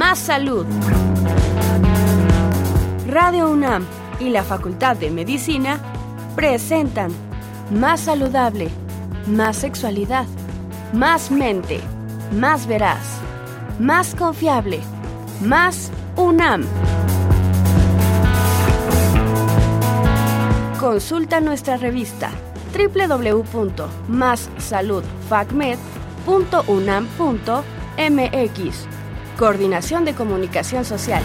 Más Salud. Radio UNAM y la Facultad de Medicina presentan Más Saludable, Más Sexualidad, Más Mente, Más Veraz, Más Confiable, Más UNAM. Consulta nuestra revista www.massaludfacmed.unam.mx. Coordinación de Comunicación Social.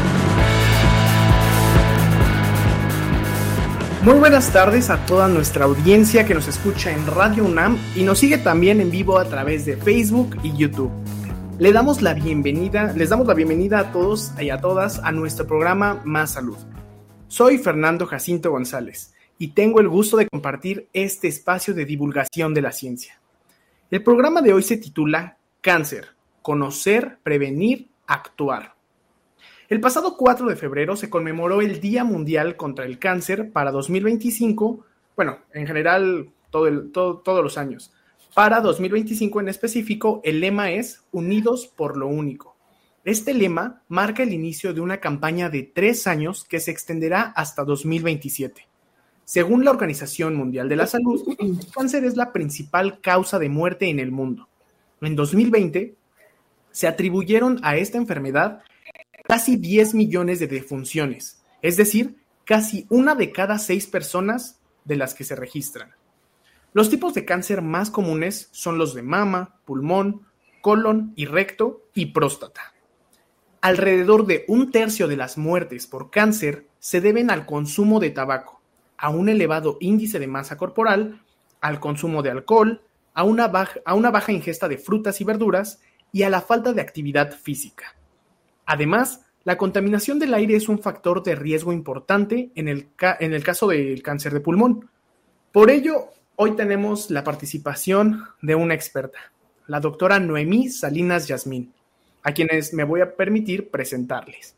Muy buenas tardes a toda nuestra audiencia que nos escucha en Radio UNAM y nos sigue también en vivo a través de Facebook y YouTube. Les damos la bienvenida a todos y a todas a nuestro programa Más Salud. Soy Fernando Jacinto González y tengo el gusto de compartir este espacio de divulgación de la ciencia. El programa de hoy se titula Cáncer, conocer, prevenir, actuar. El pasado 4 de febrero se conmemoró el Día Mundial contra el Cáncer para 2025, bueno, en general todos los años. Para 2025 en específico, el lema es Unidos por lo Único. Este lema marca el inicio de una campaña de 3 años que se extenderá hasta 2027. Según la Organización Mundial de la Salud, el cáncer es la principal causa de muerte en el mundo. En 2020, se atribuyeron a esta enfermedad casi 10 millones de defunciones, es decir, casi 1 de cada 6 personas de las que se registran. Los tipos de cáncer más comunes son los de mama, pulmón, colon y recto y próstata. Alrededor de 1/3 de las muertes por cáncer se deben al consumo de tabaco, a un elevado índice de masa corporal, al consumo de alcohol, a una baja ingesta de frutas y verduras y a la falta de actividad física. Además, la contaminación del aire es un factor de riesgo importante en el caso del cáncer de pulmón. Por ello, hoy tenemos la participación de una experta, la doctora Noemí Salinas Yasmín, a quienes me voy a permitir presentarles.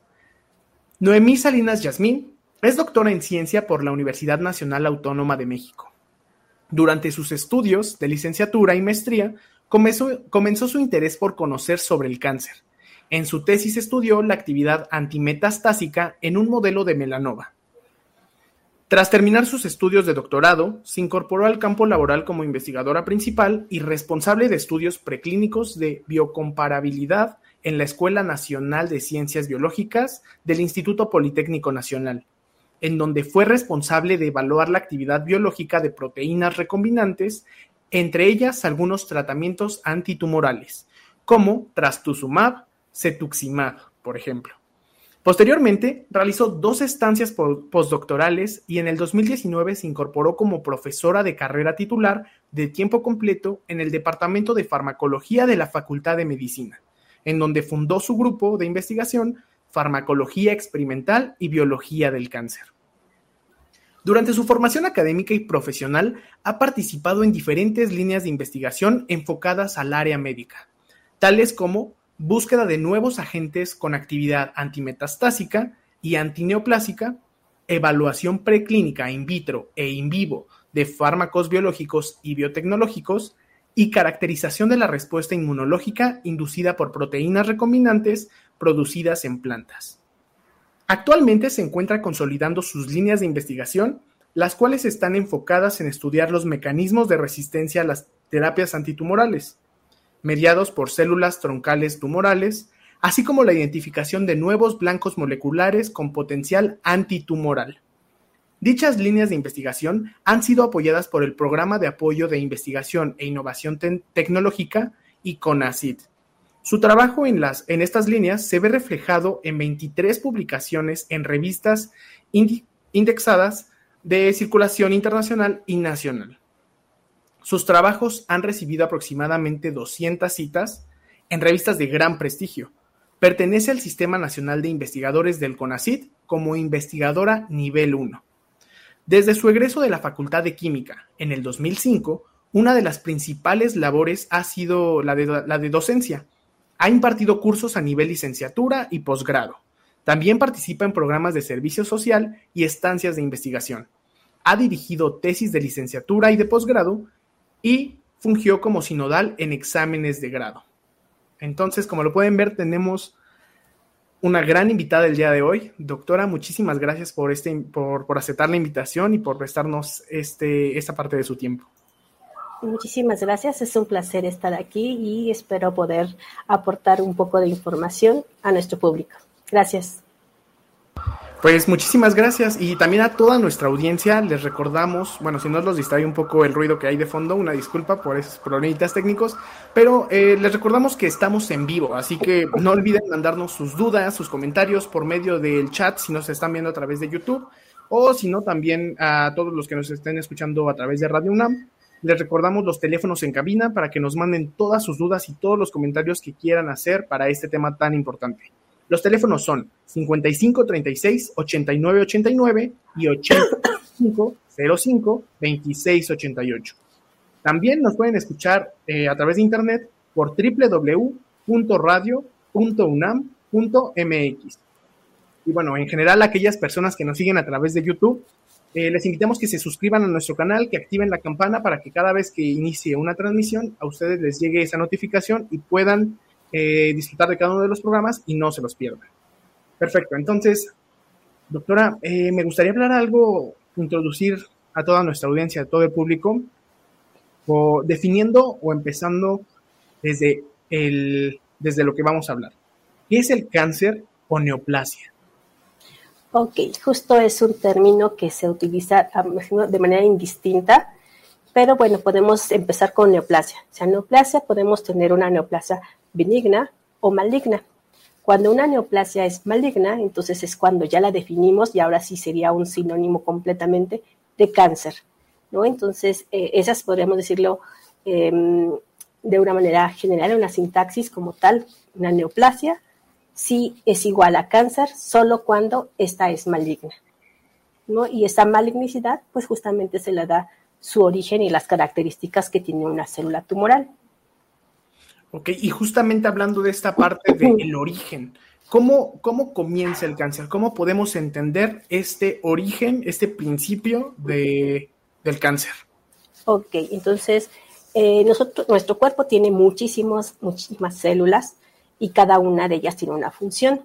Noemí Salinas Yasmín es doctora en ciencia por la Universidad Nacional Autónoma de México. Durante sus estudios de licenciatura y maestría, comenzó su interés por conocer sobre el cáncer. En su tesis estudió la actividad antimetastásica en un modelo de melanoma. Tras terminar sus estudios de doctorado, se incorporó al campo laboral como investigadora principal y responsable de estudios preclínicos de biocomparabilidad en la Escuela Nacional de Ciencias Biológicas del Instituto Politécnico Nacional, en donde fue responsable de evaluar la actividad biológica de proteínas recombinantes, entre ellas algunos tratamientos antitumorales, como trastuzumab, cetuximab, por ejemplo. Posteriormente, realizó 2 estancias postdoctorales y en el 2019 se incorporó como profesora de carrera titular de tiempo completo en el Departamento de Farmacología de la Facultad de Medicina, en donde fundó su grupo de investigación Farmacología Experimental y Biología del Cáncer. Durante su formación académica y profesional, ha participado en diferentes líneas de investigación enfocadas al área médica, tales como búsqueda de nuevos agentes con actividad antimetastásica y antineoplásica, evaluación preclínica in vitro e in vivo de fármacos biológicos y biotecnológicos y caracterización de la respuesta inmunológica inducida por proteínas recombinantes producidas en plantas. Actualmente se encuentra consolidando sus líneas de investigación, las cuales están enfocadas en estudiar los mecanismos de resistencia a las terapias antitumorales, mediados por células troncales tumorales, así como la identificación de nuevos blancos moleculares con potencial antitumoral. Dichas líneas de investigación han sido apoyadas por el Programa de Apoyo de Investigación e Innovación Tecnológica y CONACYT. Su trabajo en estas líneas se ve reflejado en 23 publicaciones en revistas indexadas de circulación internacional y nacional. Sus trabajos han recibido aproximadamente 200 citas en revistas de gran prestigio. Pertenece al Sistema Nacional de Investigadores del CONACYT como investigadora nivel 1. Desde su egreso de la Facultad de Química en el 2005, una de las principales labores ha sido la de docencia. Ha impartido cursos a nivel licenciatura y posgrado. También participa en programas de servicio social y estancias de investigación. Ha dirigido tesis de licenciatura y de posgrado y fungió como sinodal en exámenes de grado. Entonces, como lo pueden ver, tenemos una gran invitada el día de hoy. Doctora, muchísimas gracias por aceptar la invitación y por prestarnos esta parte de su tiempo. Muchísimas gracias, es un placer estar aquí y espero poder aportar un poco de información a nuestro público. Gracias. Pues muchísimas gracias, y también a toda nuestra audiencia les recordamos, bueno, si nos los distrae un poco el ruido que hay de fondo, una disculpa por esos problemitas técnicos, pero les recordamos que estamos en vivo, así que no olviden mandarnos sus dudas, sus comentarios por medio del chat si nos están viendo a través de YouTube, o si no, también a todos los que nos estén escuchando a través de Radio UNAM. Les recordamos los teléfonos en cabina para que nos manden todas sus dudas y todos los comentarios que quieran hacer para este tema tan importante. Los teléfonos son 5536-8989 y 8505-2688. También nos pueden escuchar a través de internet por www.radio.unam.mx. Y bueno, en general, aquellas personas que nos siguen a través de YouTube, les invitamos que se suscriban a nuestro canal, que activen la campana para que cada vez que inicie una transmisión a ustedes les llegue esa notificación y puedan disfrutar de cada uno de los programas y no se los pierdan. Perfecto, entonces, doctora, me gustaría hablar algo, introducir a toda nuestra audiencia, a todo el público, definiendo o empezando desde lo que vamos a hablar. ¿Qué es el cáncer o neoplasia? Ok, justo es un término que se utiliza de manera indistinta, pero bueno, podemos empezar con neoplasia. O sea, neoplasia, podemos tener una neoplasia benigna o maligna. Cuando una neoplasia es maligna, entonces es cuando ya la definimos y ahora sí sería un sinónimo completamente de cáncer, ¿no? Entonces, esas podríamos decirlo de una manera general, una sintaxis como tal, una neoplasia sí es igual a cáncer solo cuando esta es maligna, ¿no? Y esa malignicidad, pues justamente se le da su origen y las características que tiene una célula tumoral. Ok, y justamente hablando de esta parte del origen, ¿cómo comienza el cáncer? ¿Cómo podemos entender este origen, este principio del cáncer? Ok, entonces nuestro cuerpo tiene muchísimas células y cada una de ellas tiene una función.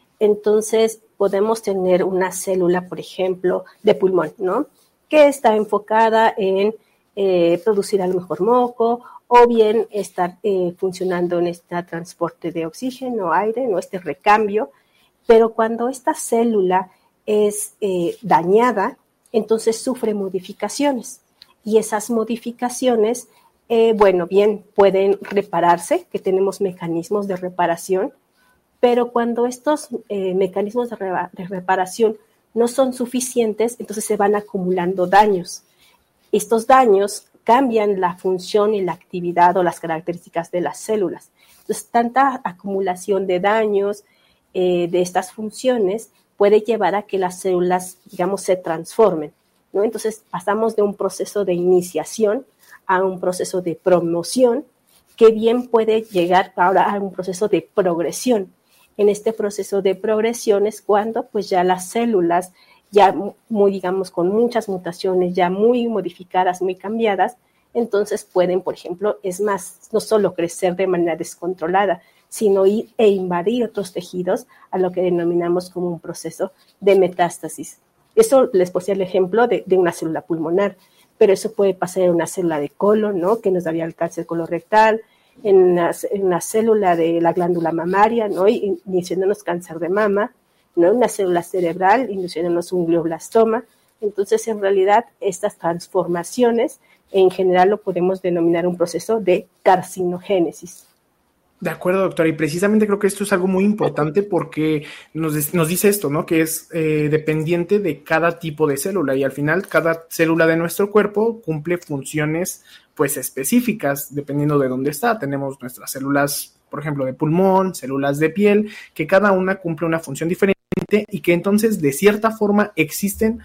Entonces podemos tener una célula, por ejemplo, de pulmón, ¿no? Que está enfocada en producir a lo mejor moco, o bien estar funcionando en este transporte de oxígeno, aire, ¿no? Este recambio. Pero cuando esta célula es dañada, entonces sufre modificaciones. Y esas modificaciones, bien pueden repararse, que tenemos mecanismos de reparación, pero cuando estos mecanismos de reparación no son suficientes, entonces se van acumulando daños. Estos daños cambian la función y la actividad o las características de las células. Entonces, tanta acumulación de daños de estas funciones puede llevar a que las células, digamos, se transformen, ¿no? Entonces, pasamos de un proceso de iniciación a un proceso de promoción, que bien puede llegar ahora a un proceso de progresión. En este proceso de progresión es cuando, pues, ya las células ya muy, digamos, con muchas mutaciones, ya muy modificadas, muy cambiadas, entonces pueden, por ejemplo, es más, no solo crecer de manera descontrolada, sino ir e invadir otros tejidos a lo que denominamos como un proceso de metástasis. Eso les puse el ejemplo de una célula pulmonar, pero eso puede pasar en una célula de colon, ¿no? Que nos daría el cáncer colorectal, en una célula de la glándula mamaria, ¿no? Iniciándonos cáncer de mama, ¿no? Una célula cerebral, induciéndonos un glioblastoma. Entonces, en realidad, estas transformaciones, en general, lo podemos denominar un proceso de carcinogénesis. De acuerdo, doctora, y precisamente creo que esto es algo muy importante porque nos dice esto, ¿no? Que es dependiente de cada tipo de célula, y al final cada célula de nuestro cuerpo cumple funciones, pues, específicas dependiendo de dónde está. Tenemos nuestras células, por ejemplo, de pulmón, células de piel, que cada una cumple una función diferente y que entonces de cierta forma existen,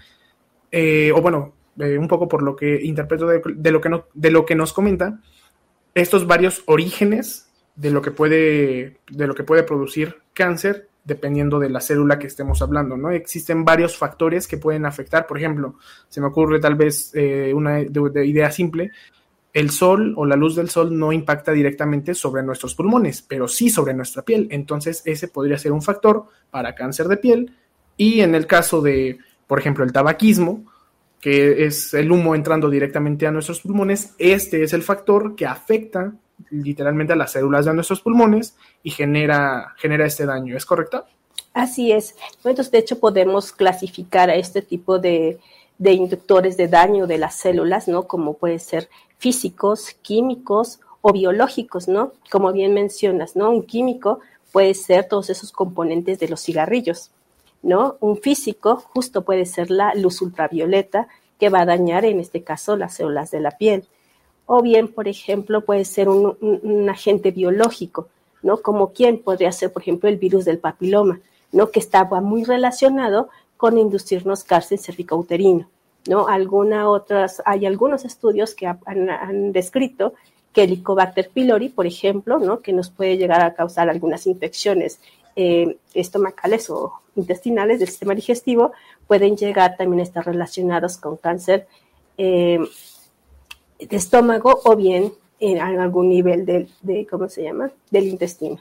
un poco por lo que interpreto de lo que nos comenta, estos varios orígenes de lo que puede producir cáncer dependiendo de la célula que estemos hablando, ¿no? Existen varios factores que pueden afectar. Por ejemplo, se me ocurre tal vez una idea simple, el sol o la luz del sol no impacta directamente sobre nuestros pulmones, pero sí sobre nuestra piel. Entonces ese podría ser un factor para cáncer de piel. Y en el caso de, por ejemplo, el tabaquismo, que es el humo entrando directamente a nuestros pulmones, este es el factor que afecta literalmente a las células de nuestros pulmones y genera este daño. ¿Es correcto? Así es. Entonces, de hecho, podemos clasificar a este tipo de inductores de daño de las células, ¿no? Como pueden ser físicos, químicos o biológicos, ¿no? Como bien mencionas, ¿no? Un químico puede ser todos esos componentes de los cigarrillos, ¿no? Un físico justo puede ser la luz ultravioleta que va a dañar, en este caso, las células de la piel. O bien, por ejemplo, puede ser un agente biológico, ¿no? Como quien podría ser, por ejemplo, el virus del papiloma, ¿no? Que estaba muy relacionado con inducirnos cáncer cervicouterino, ¿no? Hay algunos estudios que han descrito que el Helicobacter pylori, por ejemplo, ¿no? Que nos puede llegar a causar algunas infecciones estomacales o intestinales del sistema digestivo, pueden llegar también a estar relacionados con cáncer de estómago o bien en algún nivel ¿cómo se llama? Del intestino.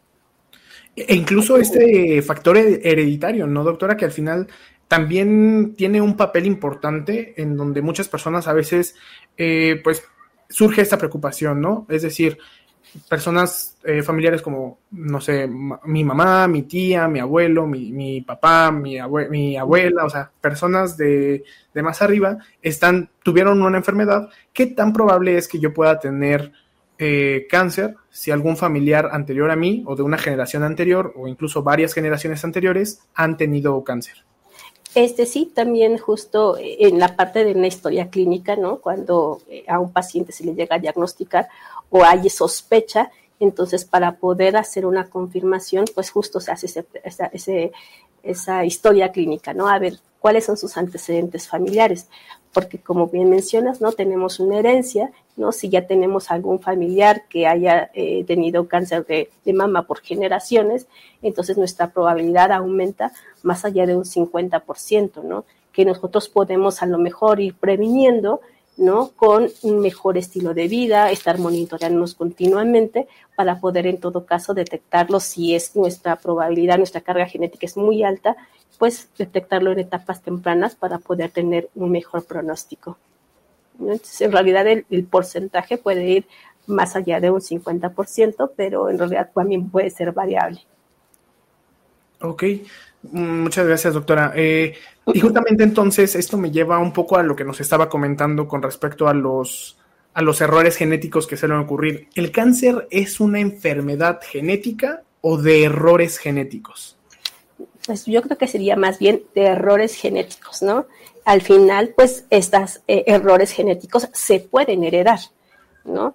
E incluso este factor hereditario, ¿no, doctora? Que al final también tiene un papel importante en donde muchas personas a veces, pues, surge esta preocupación, ¿no? Es decir, personas familiares como, no sé, mi mamá, mi tía, mi abuelo, mi papá, mi abuela, o sea, personas de más arriba tuvieron una enfermedad. ¿Qué tan probable es que yo pueda tener cáncer si algún familiar anterior a mí o de una generación anterior o incluso varias generaciones anteriores han tenido cáncer? Sí, también justo en la parte de una historia clínica, ¿no? Cuando a un paciente se le llega a diagnosticar o hay sospecha, entonces para poder hacer una confirmación, pues justo se hace esa historia clínica, ¿no? A ver, ¿cuáles son sus antecedentes familiares? Porque como bien mencionas, ¿no? Tenemos una herencia, ¿no? Si ya tenemos algún familiar que haya tenido cáncer de mama por generaciones, entonces nuestra probabilidad aumenta más allá de un 50%, ¿no? Que nosotros podemos a lo mejor ir previniendo, ¿no? Con un mejor estilo de vida, estar monitoreándonos continuamente para poder en todo caso detectarlo si es nuestra probabilidad, nuestra carga genética es muy alta, pues detectarlo en etapas tempranas para poder tener un mejor pronóstico. Entonces, en realidad el porcentaje puede ir más allá de un 50%, pero en realidad también puede ser variable. Ok, muchas gracias, doctora. Y justamente entonces esto me lleva un poco a lo que nos estaba comentando con respecto a los errores genéticos que suelen ocurrir. ¿El cáncer es una enfermedad genética o de errores genéticos? Pues yo creo que sería más bien de errores genéticos, ¿no? Al final, pues estos errores genéticos se pueden heredar, ¿no?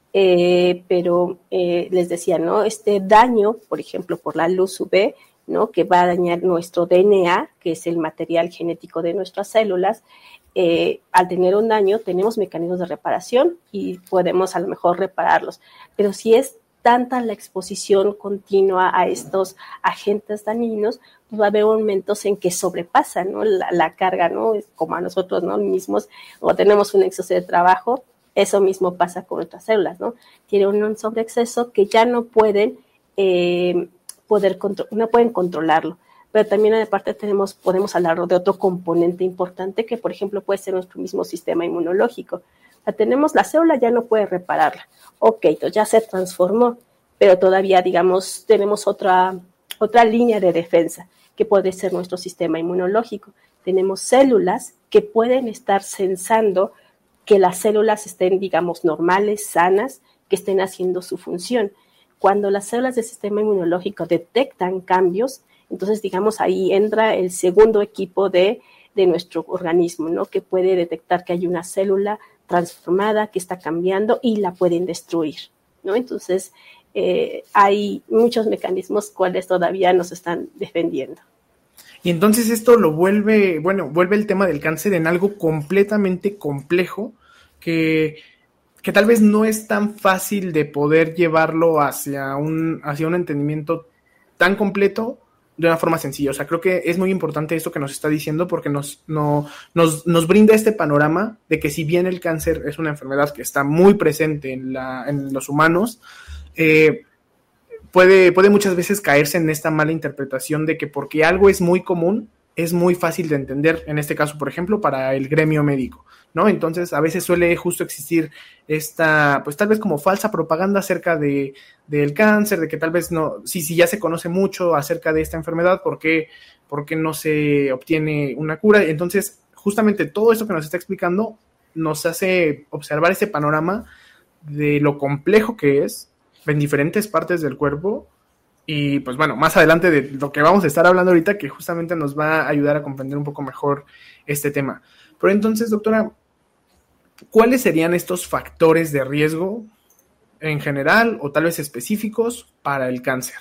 Pero les decía, ¿no? Este daño, por ejemplo, por la luz UV, ¿no? Que va a dañar nuestro DNA, que es el material genético de nuestras células. Al tener un daño, tenemos mecanismos de reparación y podemos a lo mejor repararlos. Pero si es tanta la exposición continua a estos agentes dañinos, pues va a haber momentos en que sobrepasa, ¿no? la carga, ¿no? Es como a nosotros, ¿no? Mismos, o tenemos un exceso de trabajo, eso mismo pasa con nuestras células, ¿no? Tienen un sobreexceso que ya no pueden no pueden controlarlo. Pero también aparte podemos hablar de otro componente importante que, por ejemplo, puede ser nuestro mismo sistema inmunológico. La célula ya no puede repararla. Ok, entonces ya se transformó, pero todavía, digamos, tenemos otra línea de defensa, que puede ser nuestro sistema inmunológico. Tenemos células que pueden estar sensando que las células estén, digamos, normales, sanas, que estén haciendo su función. Cuando las células del sistema inmunológico detectan cambios, entonces, digamos, ahí entra el segundo equipo de nuestro organismo, ¿no? Que puede detectar que hay una célula transformada, que está cambiando y la pueden destruir, ¿no? Entonces, hay muchos mecanismos cuales todavía nos están defendiendo. Y entonces esto vuelve el tema del cáncer en algo completamente complejo que tal vez no es tan fácil de poder llevarlo hacia un entendimiento tan completo de una forma sencilla. O sea, creo que es muy importante esto que nos está diciendo porque nos brinda este panorama de que si bien el cáncer es una enfermedad que está muy presente en los humanos, puede muchas veces caerse en esta mala interpretación de que porque algo es muy común, es muy fácil de entender, en este caso, por ejemplo, para el gremio médico, ¿no? Entonces, a veces suele justo existir esta, pues tal vez como falsa propaganda acerca del cáncer, de que tal vez no, si ya se conoce mucho acerca de esta enfermedad, ¿por qué no se obtiene una cura? Entonces, justamente todo esto que nos está explicando nos hace observar ese panorama de lo complejo que es en diferentes partes del cuerpo. Y pues bueno, más adelante de lo que vamos a estar hablando ahorita, que justamente nos va a ayudar a comprender un poco mejor este tema. Pero entonces, doctora, ¿cuáles serían estos factores de riesgo en general o tal vez específicos para el cáncer?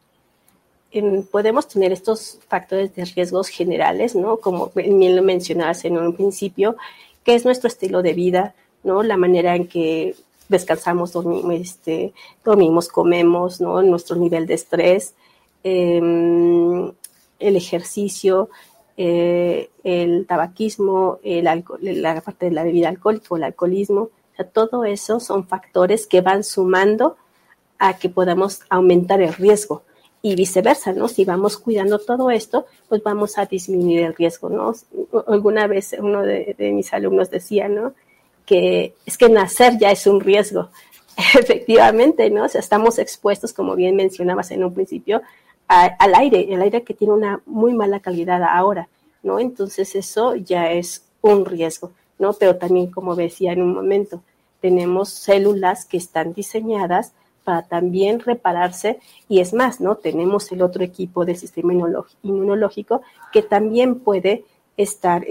Podemos tener estos factores de riesgos generales, ¿no? Como bien lo mencionabas en un principio, que es nuestro estilo de vida, ¿no? La manera en que descansamos, dormimos, comemos, ¿no? Nuestro nivel de estrés, el ejercicio, el tabaquismo, el alcohol, la parte de la bebida alcohólica o el alcoholismo. O sea, todo eso son factores que van sumando a que podamos aumentar el riesgo y viceversa, ¿no? Si vamos cuidando todo esto, pues vamos a disminuir el riesgo, ¿no? Alguna vez uno de mis alumnos decía, ¿no? Que es que nacer ya es un riesgo. Efectivamente, ¿no? O sea, estamos expuestos, como bien mencionabas en un principio, al aire, el aire que tiene una muy mala calidad ahora, ¿no? Entonces eso ya es un riesgo, ¿no? Pero también, como decía en un momento, tenemos células que están diseñadas para también repararse y es más, ¿no? Tenemos el otro equipo del sistema inmunológico que también puede estar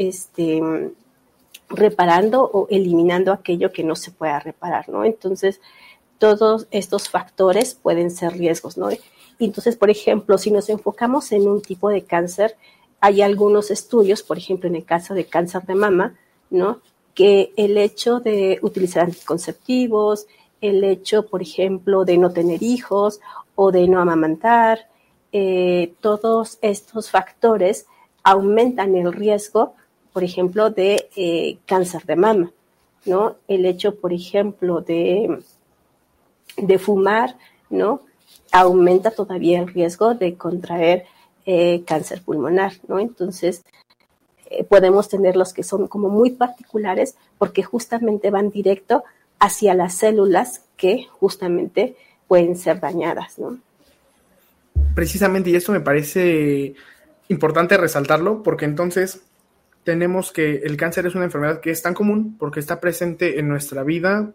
reparando o eliminando aquello que no se pueda reparar, ¿no? Entonces, todos estos factores pueden ser riesgos, ¿no? Entonces, por ejemplo, si nos enfocamos en un tipo de cáncer, hay algunos estudios, por ejemplo, en el caso de cáncer de mama, ¿no? Que el hecho de utilizar anticonceptivos, el hecho, por ejemplo, de no tener hijos o de no amamantar, todos estos factores aumentan el riesgo, por ejemplo, de cáncer de mama, ¿no? El hecho, por ejemplo, de fumar, ¿no? Aumenta todavía el riesgo de contraer cáncer pulmonar, ¿no? Entonces, podemos tener los que son como muy particulares porque justamente van directo hacia las células que justamente pueden ser dañadas, ¿no? Precisamente, y esto me parece importante resaltarlo, porque entonces tenemos que el cáncer es una enfermedad que es tan común porque está presente en nuestra vida,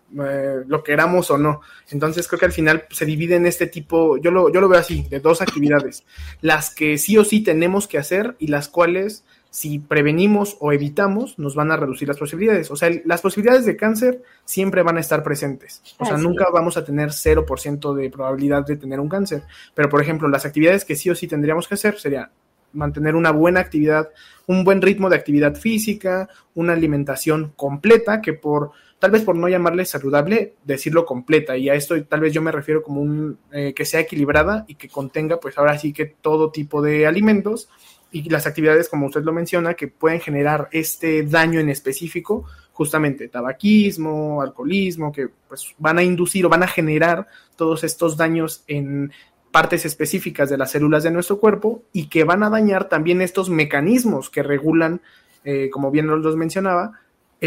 lo queramos o no. Entonces creo que al final se divide en este tipo, yo lo veo así, de dos actividades, las que sí o sí tenemos que hacer y las cuales si prevenimos o evitamos nos van a reducir las posibilidades. O sea, las posibilidades de cáncer siempre van a estar presentes. O sea, nunca vamos a tener 0% de probabilidad de tener un cáncer. Pero, por ejemplo, las actividades que sí o sí tendríamos que hacer sería mantener una buena actividad, un buen ritmo de actividad física, una alimentación completa, que tal vez por no llamarle saludable, decirlo completa, y a esto tal vez yo me refiero como que sea equilibrada y que contenga pues ahora sí que todo tipo de alimentos y las actividades, como usted lo menciona, que pueden generar este daño en específico, justamente tabaquismo, alcoholismo, que pues van a inducir o van a generar todos estos daños en partes específicas de las células de nuestro cuerpo y que van a dañar también estos mecanismos que regulan, como bien los mencionaba,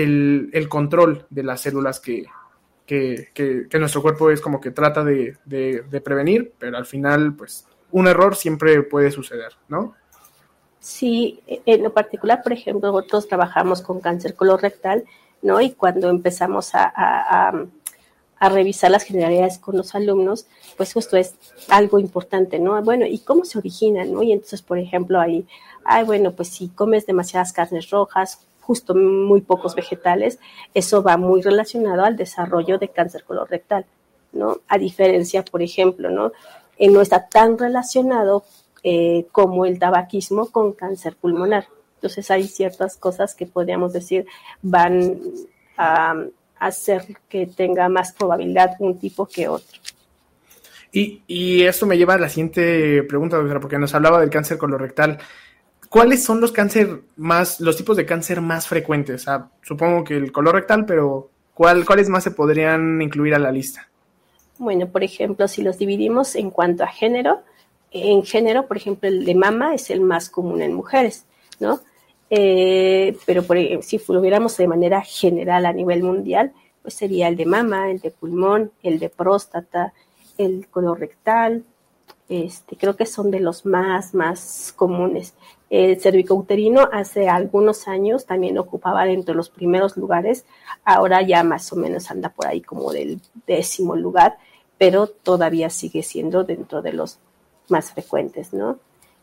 el control de las células que nuestro cuerpo es como que trata de prevenir, pero al final, pues, un error siempre puede suceder, ¿no? Sí, en lo particular, por ejemplo, nosotros trabajamos con cáncer colorectal, ¿no? Y cuando empezamos a revisar las generalidades con los alumnos, pues justo es algo importante, ¿no? Bueno, ¿y cómo se origina, no? Y entonces, por ejemplo, bueno, pues si comes demasiadas carnes rojas, justo muy pocos vegetales, eso va muy relacionado al desarrollo de cáncer colorectal, ¿no? A diferencia, por ejemplo, ¿no? No está tan relacionado como el tabaquismo con cáncer pulmonar. Entonces hay ciertas cosas que podríamos decir van a hacer que tenga más probabilidad un tipo que otro. Y esto me lleva a la siguiente pregunta, doctora, porque nos hablaba del cáncer colorectal. ¿Cuáles son los tipos de cáncer más frecuentes? Supongo que el colorectal, pero ¿cuáles más se podrían incluir a la lista? Bueno, por ejemplo, si los dividimos en cuanto a género, en género, por ejemplo, el de mama es el más común en mujeres, ¿no? Pero si lo viéramos de manera general a nivel mundial, pues sería el de mama, el de pulmón, el de próstata, el colorectal, creo que son de los más comunes. El cervicouterino hace algunos años también ocupaba dentro de los primeros lugares, ahora ya más o menos anda por ahí como del 10º lugar, pero todavía sigue siendo dentro de los más frecuentes, ¿no?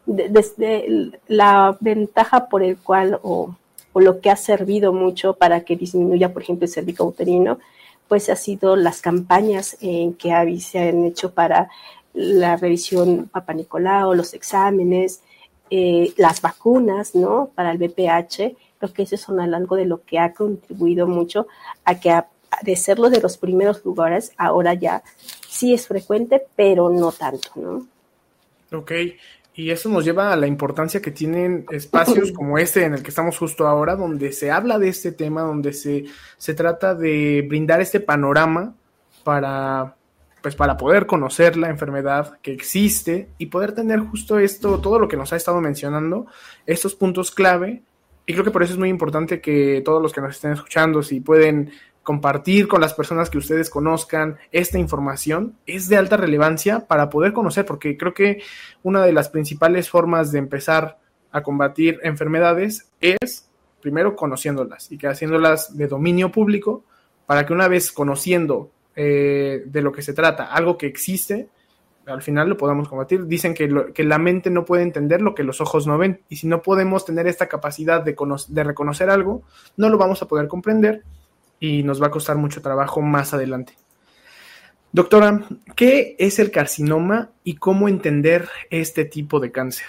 Desde la ventaja por el cual o lo que ha servido mucho para que disminuya, por ejemplo, el cervicouterino, pues ha sido las campañas que se han hecho para la revisión Papa Nicolau, los exámenes, las vacunas, ¿no? Para el VPH, creo que eso es algo de lo que ha contribuido mucho a que de serlo de los primeros lugares, ahora ya sí es frecuente, pero no tanto, ¿no? Ok, y eso nos lleva a la importancia que tienen espacios como este en el que estamos justo ahora, donde se habla de este tema, donde se trata de brindar este panorama para poder conocer la enfermedad que existe y poder tener justo esto, todo lo que nos ha estado mencionando, estos puntos clave. Y creo que por eso es muy importante que todos los que nos estén escuchando, si pueden compartir con las personas que ustedes conozcan esta información, es de alta relevancia para poder conocer, porque creo que una de las principales formas de empezar a combatir enfermedades es primero conociéndolas y que haciéndolas de dominio público, para que una vez conociendo de lo que se trata, algo que existe, al final lo podamos combatir. Dicen que la mente no puede entender lo que los ojos no ven, y si no podemos tener esta capacidad de reconocer algo, no lo vamos a poder comprender y nos va a costar mucho trabajo más adelante. Doctora, ¿qué es el carcinoma y cómo entender este tipo de cáncer?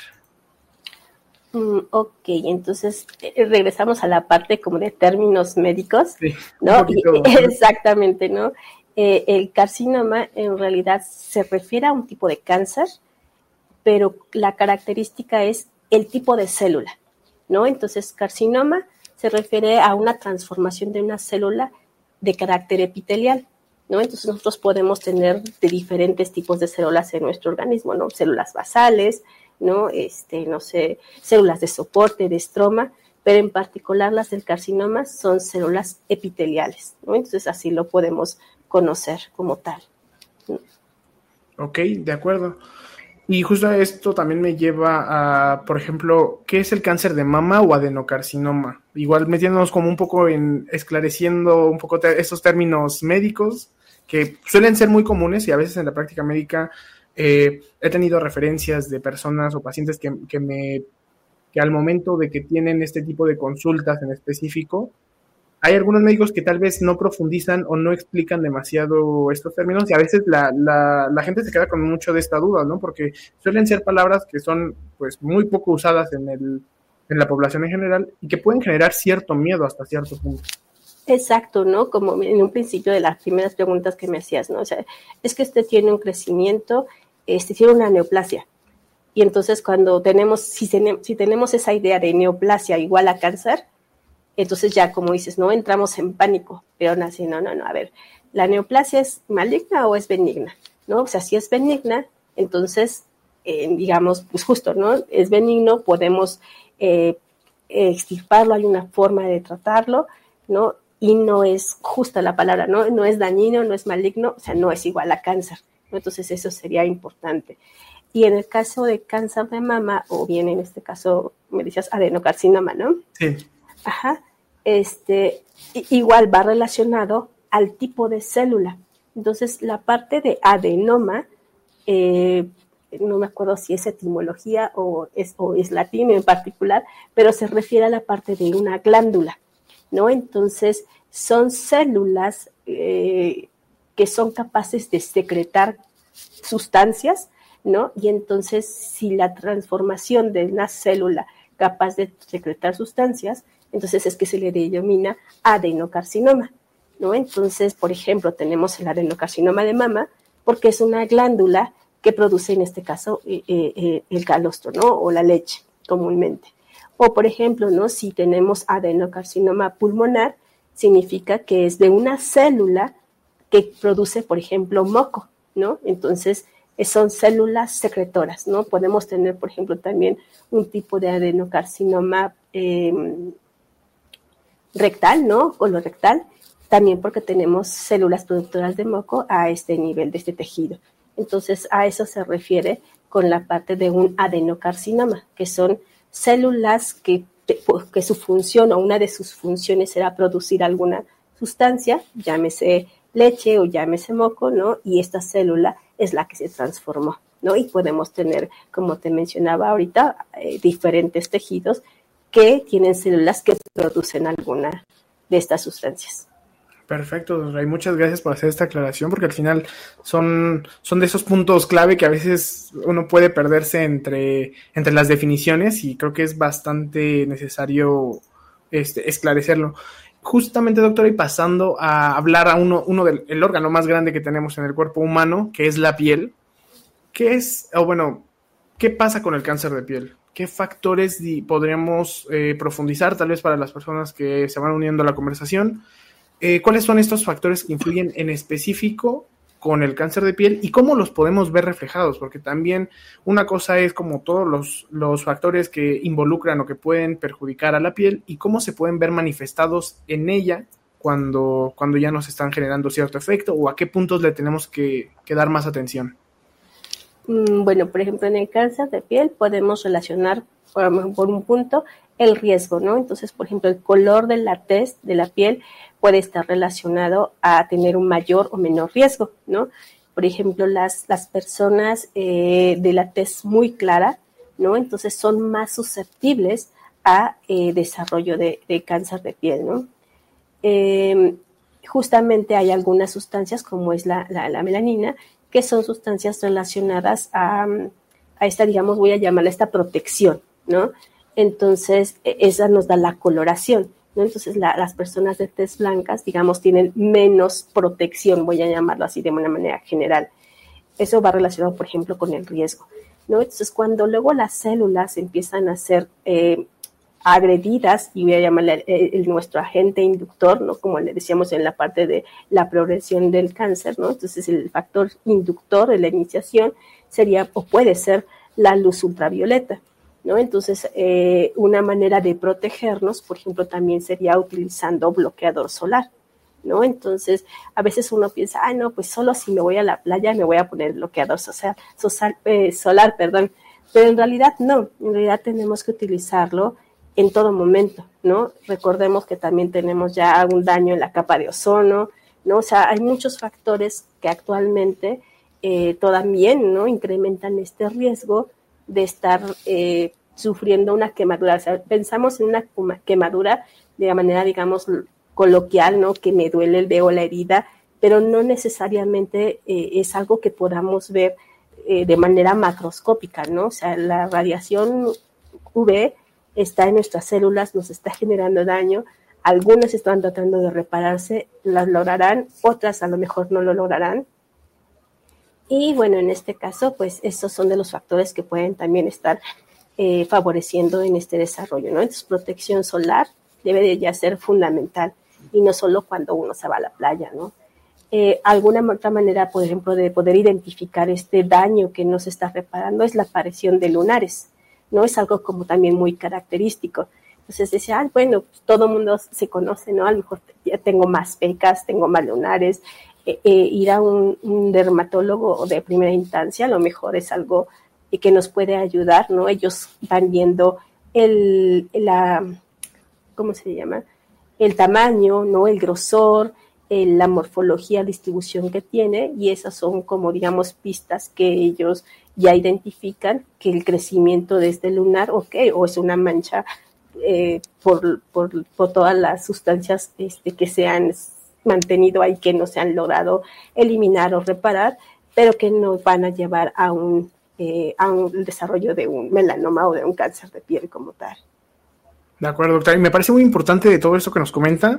Ok, entonces regresamos a la parte como de términos médicos, sí, ¿no? Exactamente, ¿no? El carcinoma en realidad se refiere a un tipo de cáncer, pero la característica es el tipo de célula, ¿no? Entonces, carcinoma se refiere a una transformación de una célula de carácter epitelial, ¿no? Entonces, nosotros podemos tener de diferentes tipos de células en nuestro organismo, ¿no? Células basales, ¿no? Células de soporte, de estroma, pero en particular las del carcinoma son células epiteliales, ¿no? Entonces, así lo podemos conocer como tal. Ok, de acuerdo. Y justo esto también me lleva a, por ejemplo, ¿qué es el cáncer de mama o adenocarcinoma? Igual metiéndonos como un poco esclareciendo un poco estos términos médicos que suelen ser muy comunes, y a veces en la práctica médica he tenido referencias de personas o pacientes que al momento de que tienen este tipo de consultas en específico, hay algunos médicos que tal vez no profundizan o no explican demasiado estos términos, y a veces la gente se queda con mucho de esta duda, ¿no? Porque suelen ser palabras que son pues muy poco usadas en la población en general y que pueden generar cierto miedo hasta cierto punto. Exacto, ¿no? Como en un principio de las primeras preguntas que me hacías, ¿no? O sea, es que usted tiene un crecimiento, tiene una neoplasia. Y entonces cuando si tenemos esa idea de neoplasia igual a cáncer, entonces ya, como dices, no entramos en pánico, pero no, así, no, a ver, ¿la neoplasia es maligna o es benigna? ¿No? O sea, si es benigna, entonces, digamos, pues justo, ¿no? Es benigno, podemos extirparlo, hay una forma de tratarlo, ¿no? Y no es justa la palabra, ¿no? No es dañino, no es maligno, o sea, no es igual a cáncer, ¿no? Entonces eso sería importante. Y en el caso de cáncer de mama, o bien en este caso, me decías adenocarcinoma, ¿no? Sí. Ajá, igual va relacionado al tipo de célula. Entonces, la parte de adenoma, no me acuerdo si es etimología o es latín en particular, pero se refiere a la parte de una glándula, ¿no? Entonces, son células que son capaces de secretar sustancias, ¿no? Y entonces, si la transformación de una célula capaz de secretar sustancias, entonces es que se le denomina adenocarcinoma, ¿no? Entonces, por ejemplo, tenemos el adenocarcinoma de mama, porque es una glándula que produce en este caso el calostro, ¿no? O la leche comúnmente. O por ejemplo, ¿no? Si tenemos adenocarcinoma pulmonar, significa que es de una célula que produce, por ejemplo, moco, ¿no? Entonces, son células secretoras, ¿no? Podemos tener, por ejemplo, también un tipo de adenocarcinoma rectal, ¿no? Colorectal, también porque tenemos células productoras de moco a este nivel de este tejido. Entonces, a eso se refiere con la parte de un adenocarcinoma, que son células que su función o una de sus funciones será producir alguna sustancia, llámese leche o llámese moco, ¿no? Y esta célula es la que se transformó, ¿no? Y podemos tener, como te mencionaba ahorita, diferentes tejidos que tienen células que producen alguna de estas sustancias. Perfecto, Ray, muchas gracias por hacer esta aclaración, porque al final son de esos puntos clave que a veces uno puede perderse entre las definiciones, y creo que es bastante necesario esclarecerlo. Justamente, doctora, y pasando a hablar a uno del órgano más grande que tenemos en el cuerpo humano, que es la piel. ¿Qué pasa con el cáncer de piel? ¿Qué factores podríamos profundizar, tal vez para las personas que se van uniendo a la conversación? ¿Cuáles son estos factores que influyen en específico con el cáncer de piel y cómo los podemos ver reflejados? Porque también una cosa es como todos los factores que involucran o que pueden perjudicar a la piel, y cómo se pueden ver manifestados en ella cuando ya nos están generando cierto efecto, o a qué puntos le tenemos que dar más atención. Bueno, por ejemplo, en el cáncer de piel podemos relacionar por un punto el riesgo, ¿no? Entonces, por ejemplo, el color de la tez de la piel puede estar relacionado a tener un mayor o menor riesgo, ¿no? Por ejemplo, las personas de la tez muy clara, ¿no? Entonces son más susceptibles a desarrollo de cáncer de piel, ¿no? Justamente hay algunas sustancias, como es la melanina, que son sustancias relacionadas a esta, digamos, voy a llamarla esta protección, ¿no? Entonces, esa nos da la coloración, ¿no? Entonces, las personas de tez blancas, digamos, tienen menos protección, voy a llamarlo así de una manera general. Eso va relacionado, por ejemplo, con el riesgo, ¿no? Entonces, cuando luego las células empiezan a ser agredidas, y voy a llamarle nuestro agente inductor, ¿no? Como le decíamos en la parte de la progresión del cáncer, ¿no? Entonces, el factor inductor de la iniciación sería, o puede ser, la luz ultravioleta, ¿no? Entonces, una manera de protegernos, por ejemplo, también sería utilizando bloqueador solar, ¿no? Entonces, a veces uno piensa, no, pues solo si me voy a la playa me voy a poner bloqueador solar, perdón. Pero en realidad no, en realidad tenemos que utilizarlo en todo momento, ¿no? Recordemos que también tenemos ya un daño en la capa de ozono, ¿no? O sea, hay muchos factores que actualmente también, ¿no? Incrementan este riesgo de estar sufriendo una quemadura. O sea, pensamos en una quemadura de manera, digamos, coloquial, ¿no? Que me duele el dedo o la herida, pero no necesariamente es algo que podamos ver de manera macroscópica, ¿no? O sea, la radiación UV está en nuestras células, nos está generando daño. Algunas están tratando de repararse, las lograrán, otras a lo mejor no lo lograrán. Y bueno, en este caso, pues esos son de los factores que pueden también estar favoreciendo en este desarrollo, ¿no? Entonces, protección solar debe de ya ser fundamental, y no solo cuando uno se va a la playa, ¿no? Alguna otra manera, por ejemplo, de poder identificar este daño que no se está reparando es la aparición de lunares, ¿no? Es algo como también muy característico. Entonces decía, bueno, pues todo el mundo se conoce, ¿no? A lo mejor ya tengo más pecas, tengo más lunares. Ir a un dermatólogo de primera instancia a lo mejor es algo que nos puede ayudar, ¿no? Ellos van viendo ¿cómo se llama? El tamaño, ¿no? El grosor, la morfología, distribución que tiene, y esas son como, digamos, pistas que ellos ya identifican que el crecimiento de este lunar, o es una mancha por todas las sustancias que se han mantenido ahí, que no se han logrado eliminar o reparar, pero que nos van a llevar a un desarrollo de un melanoma o de un cáncer de piel como tal. De acuerdo, doctora. Y me parece muy importante de todo esto que nos comenta,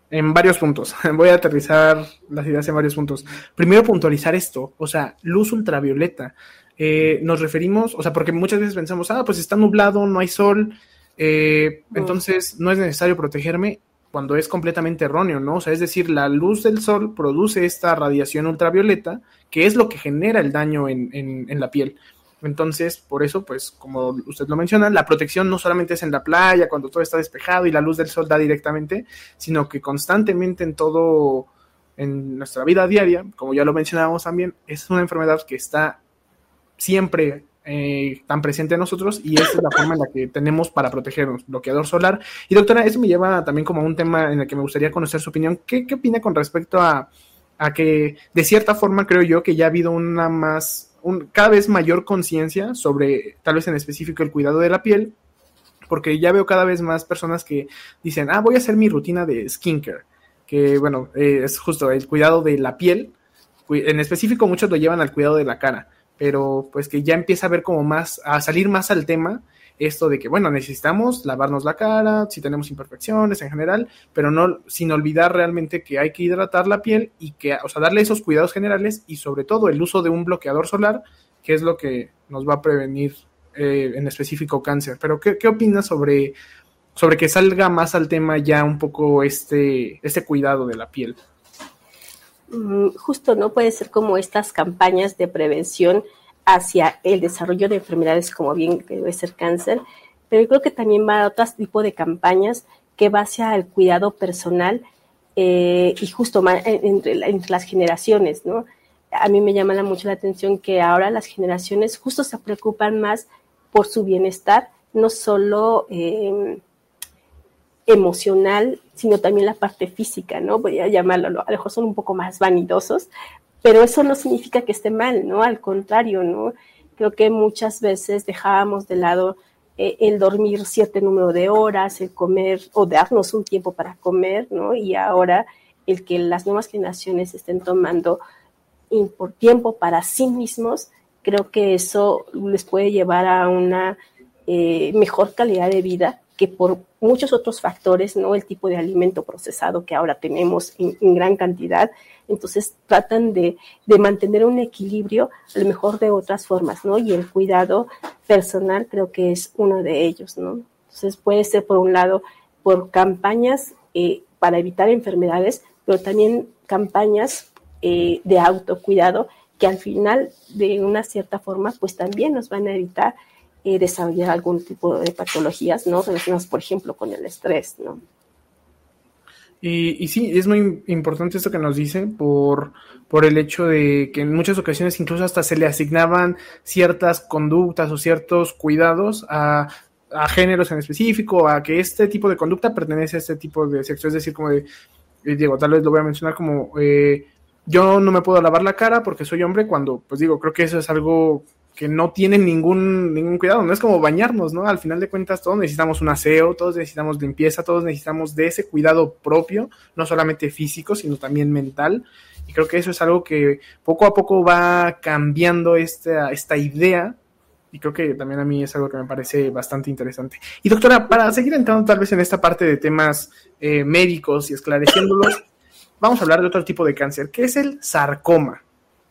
en varios puntos. Voy a aterrizar las ideas en varios puntos. Primero, puntualizar esto, o sea, luz ultravioleta. Nos referimos, o sea, porque muchas veces pensamos, pues está nublado, no hay sol, entonces no es necesario protegerme, cuando es completamente erróneo, ¿no? O sea, es decir, la luz del sol produce esta radiación ultravioleta, que es lo que genera el daño en la piel. Entonces, por eso, pues, como usted lo menciona, la protección no solamente es en la playa, cuando todo está despejado y la luz del sol da directamente, sino que constantemente en nuestra vida diaria, como ya lo mencionábamos también, es una enfermedad que está siempre tan presente en nosotros, y esa es la forma en la que tenemos para protegernos, bloqueador solar. Y doctora, eso me lleva también como a un tema en el que me gustaría conocer su opinión. ¿Qué opina con respecto a que, de cierta forma, creo yo que ya ha habido cada vez mayor conciencia sobre, tal vez en específico, el cuidado de la piel? Porque ya veo cada vez más personas que dicen, voy a hacer mi rutina de skincare, que bueno, es justo el cuidado de la piel. En específico, muchos lo llevan al cuidado de la cara, pero pues que ya empieza a ver como a salir más al tema esto de que, bueno, necesitamos lavarnos la cara, si tenemos imperfecciones en general, pero no, sin olvidar realmente que hay que hidratar la piel y que, o sea, darle esos cuidados generales, y sobre todo el uso de un bloqueador solar, que es lo que nos va a prevenir en específico cáncer. Pero ¿qué opinas sobre que salga más al tema ya un poco este cuidado de la piel? Justo, ¿no? Puede ser como estas campañas de prevención hacia el desarrollo de enfermedades como bien que debe ser cáncer, pero yo creo que también va a otro tipo de campañas que va hacia el cuidado personal y justo entre las generaciones, ¿no? A mí me llama mucho la atención que ahora las generaciones justo se preocupan más por su bienestar, no solo emocional, sino también la parte física, ¿no? Voy a llamarlo, a lo mejor son un poco más vanidosos, pero eso no significa que esté mal, ¿no? Al contrario, ¿no? Creo que muchas veces dejábamos de lado el dormir cierto número de horas, el comer o darnos un tiempo para comer, ¿no? Y ahora el que las nuevas generaciones estén tomando tiempo para sí mismos, creo que eso les puede llevar a una mejor calidad de vida, que por muchos otros factores, ¿no? El tipo de alimento procesado que ahora tenemos en gran cantidad. Entonces tratan de mantener un equilibrio, a lo mejor de otras formas, ¿no? Y el cuidado personal creo que es uno de ellos, ¿no? Entonces puede ser, por un lado, por campañas para evitar enfermedades, pero también campañas de autocuidado que al final, de una cierta forma, pues también nos van a evitar desarrollar algún tipo de patologías, ¿no? Relacionadas, por ejemplo, con el estrés, ¿no? Y sí, es muy importante esto que nos dice por el hecho de que en muchas ocasiones incluso hasta se le asignaban ciertas conductas o ciertos cuidados a géneros en específico, a que este tipo de conducta pertenece a este tipo de sexo. Es decir, como de, digo, tal vez lo voy a mencionar como yo no me puedo lavar la cara porque soy hombre, cuando, pues digo, creo que eso es algo que no tienen ningún cuidado, no es como bañarnos, ¿no? Al final de cuentas todos necesitamos un aseo, todos necesitamos limpieza, todos necesitamos de ese cuidado propio, no solamente físico, sino también mental, y creo que eso es algo que poco a poco va cambiando esta idea, y creo que también a mí es algo que me parece bastante interesante. Y doctora, para seguir entrando tal vez en esta parte de temas médicos y esclareciéndolos, vamos a hablar de otro tipo de cáncer, que es el sarcoma.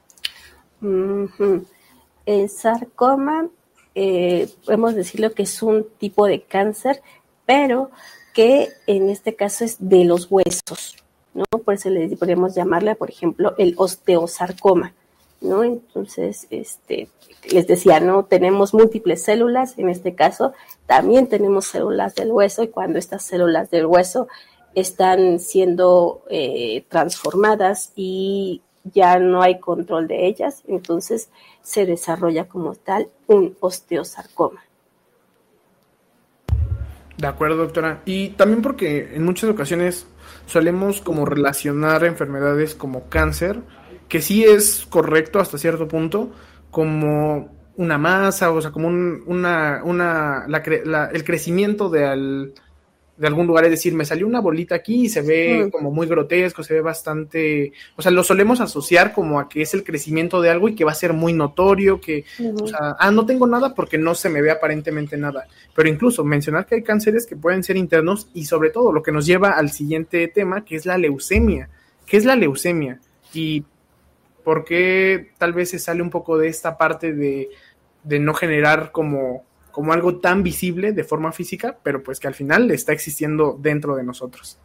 El sarcoma, podemos decirlo que es un tipo de cáncer, pero que en este caso es de los huesos, ¿no? Por eso podríamos llamarle, por ejemplo, el osteosarcoma, ¿no? Entonces, les decía, ¿no? Tenemos múltiples células, en este caso también tenemos células del hueso, y cuando estas células del hueso están siendo transformadas y ya no hay control de ellas, entonces se desarrolla como tal un osteosarcoma. De acuerdo, doctora. Y también porque en muchas ocasiones solemos como relacionar enfermedades como cáncer, que sí es correcto hasta cierto punto, como una masa, o sea, como el crecimiento de algún lugar, es decir, me salió una bolita aquí y se ve como muy grotesco, se ve bastante, o sea, lo solemos asociar como a que es el crecimiento de algo y que va a ser muy notorio, que, o sea, no tengo nada porque no se me ve aparentemente nada, pero incluso mencionar que hay cánceres que pueden ser internos y sobre todo lo que nos lleva al siguiente tema, que es la leucemia. ¿Qué es la leucemia? Y por qué tal vez se sale un poco de esta parte de no generar como algo tan visible de forma física, pero pues que al final está existiendo dentro de nosotros.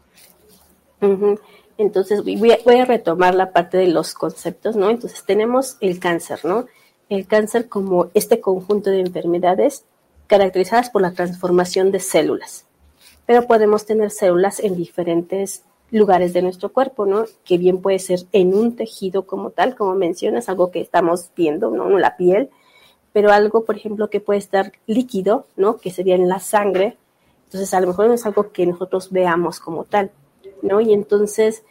Entonces voy a retomar la parte de los conceptos, ¿no? Entonces tenemos el cáncer, ¿no? El cáncer como este conjunto de enfermedades caracterizadas por la transformación de células, pero podemos tener células en diferentes lugares de nuestro cuerpo, ¿no? Que bien puede ser en un tejido como tal, como mencionas, algo que estamos viendo, ¿no? La piel, pero algo, por ejemplo, que puede estar líquido, ¿no? Que sería en la sangre. Entonces, a lo mejor no es algo que nosotros veamos como tal, ¿no? Y entonces,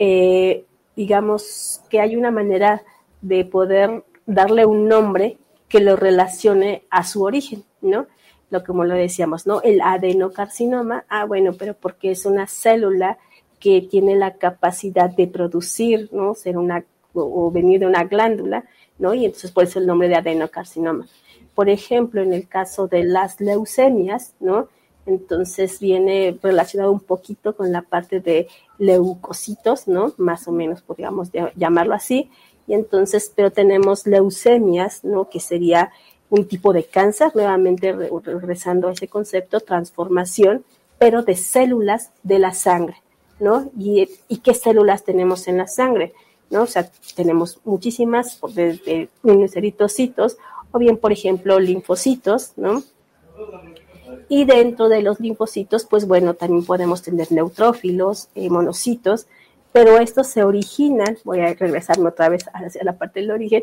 digamos que hay una manera de poder darle un nombre que lo relacione a su origen, ¿no? Como lo decíamos, ¿no? El adenocarcinoma, bueno, pero porque es una célula que tiene la capacidad de producir, ¿no? O venir de una glándula, ¿no? Y entonces por eso el nombre de adenocarcinoma. Por ejemplo, en el caso de las leucemias, ¿no? Entonces viene relacionado un poquito con la parte de leucocitos, ¿no? Más o menos podríamos llamarlo así. Y entonces, pero tenemos leucemias, ¿no? Que sería un tipo de cáncer, nuevamente regresando a ese concepto, transformación, pero de células de la sangre, ¿no? ¿Y qué células tenemos en la sangre? ¿No? O sea, tenemos muchísimas, desde unos eritrocitos, o bien, por ejemplo, linfocitos, ¿no? Y dentro de los linfocitos, pues bueno, también podemos tener neutrófilos, monocitos, pero estos se originan, voy a regresarme otra vez hacia la parte del origen,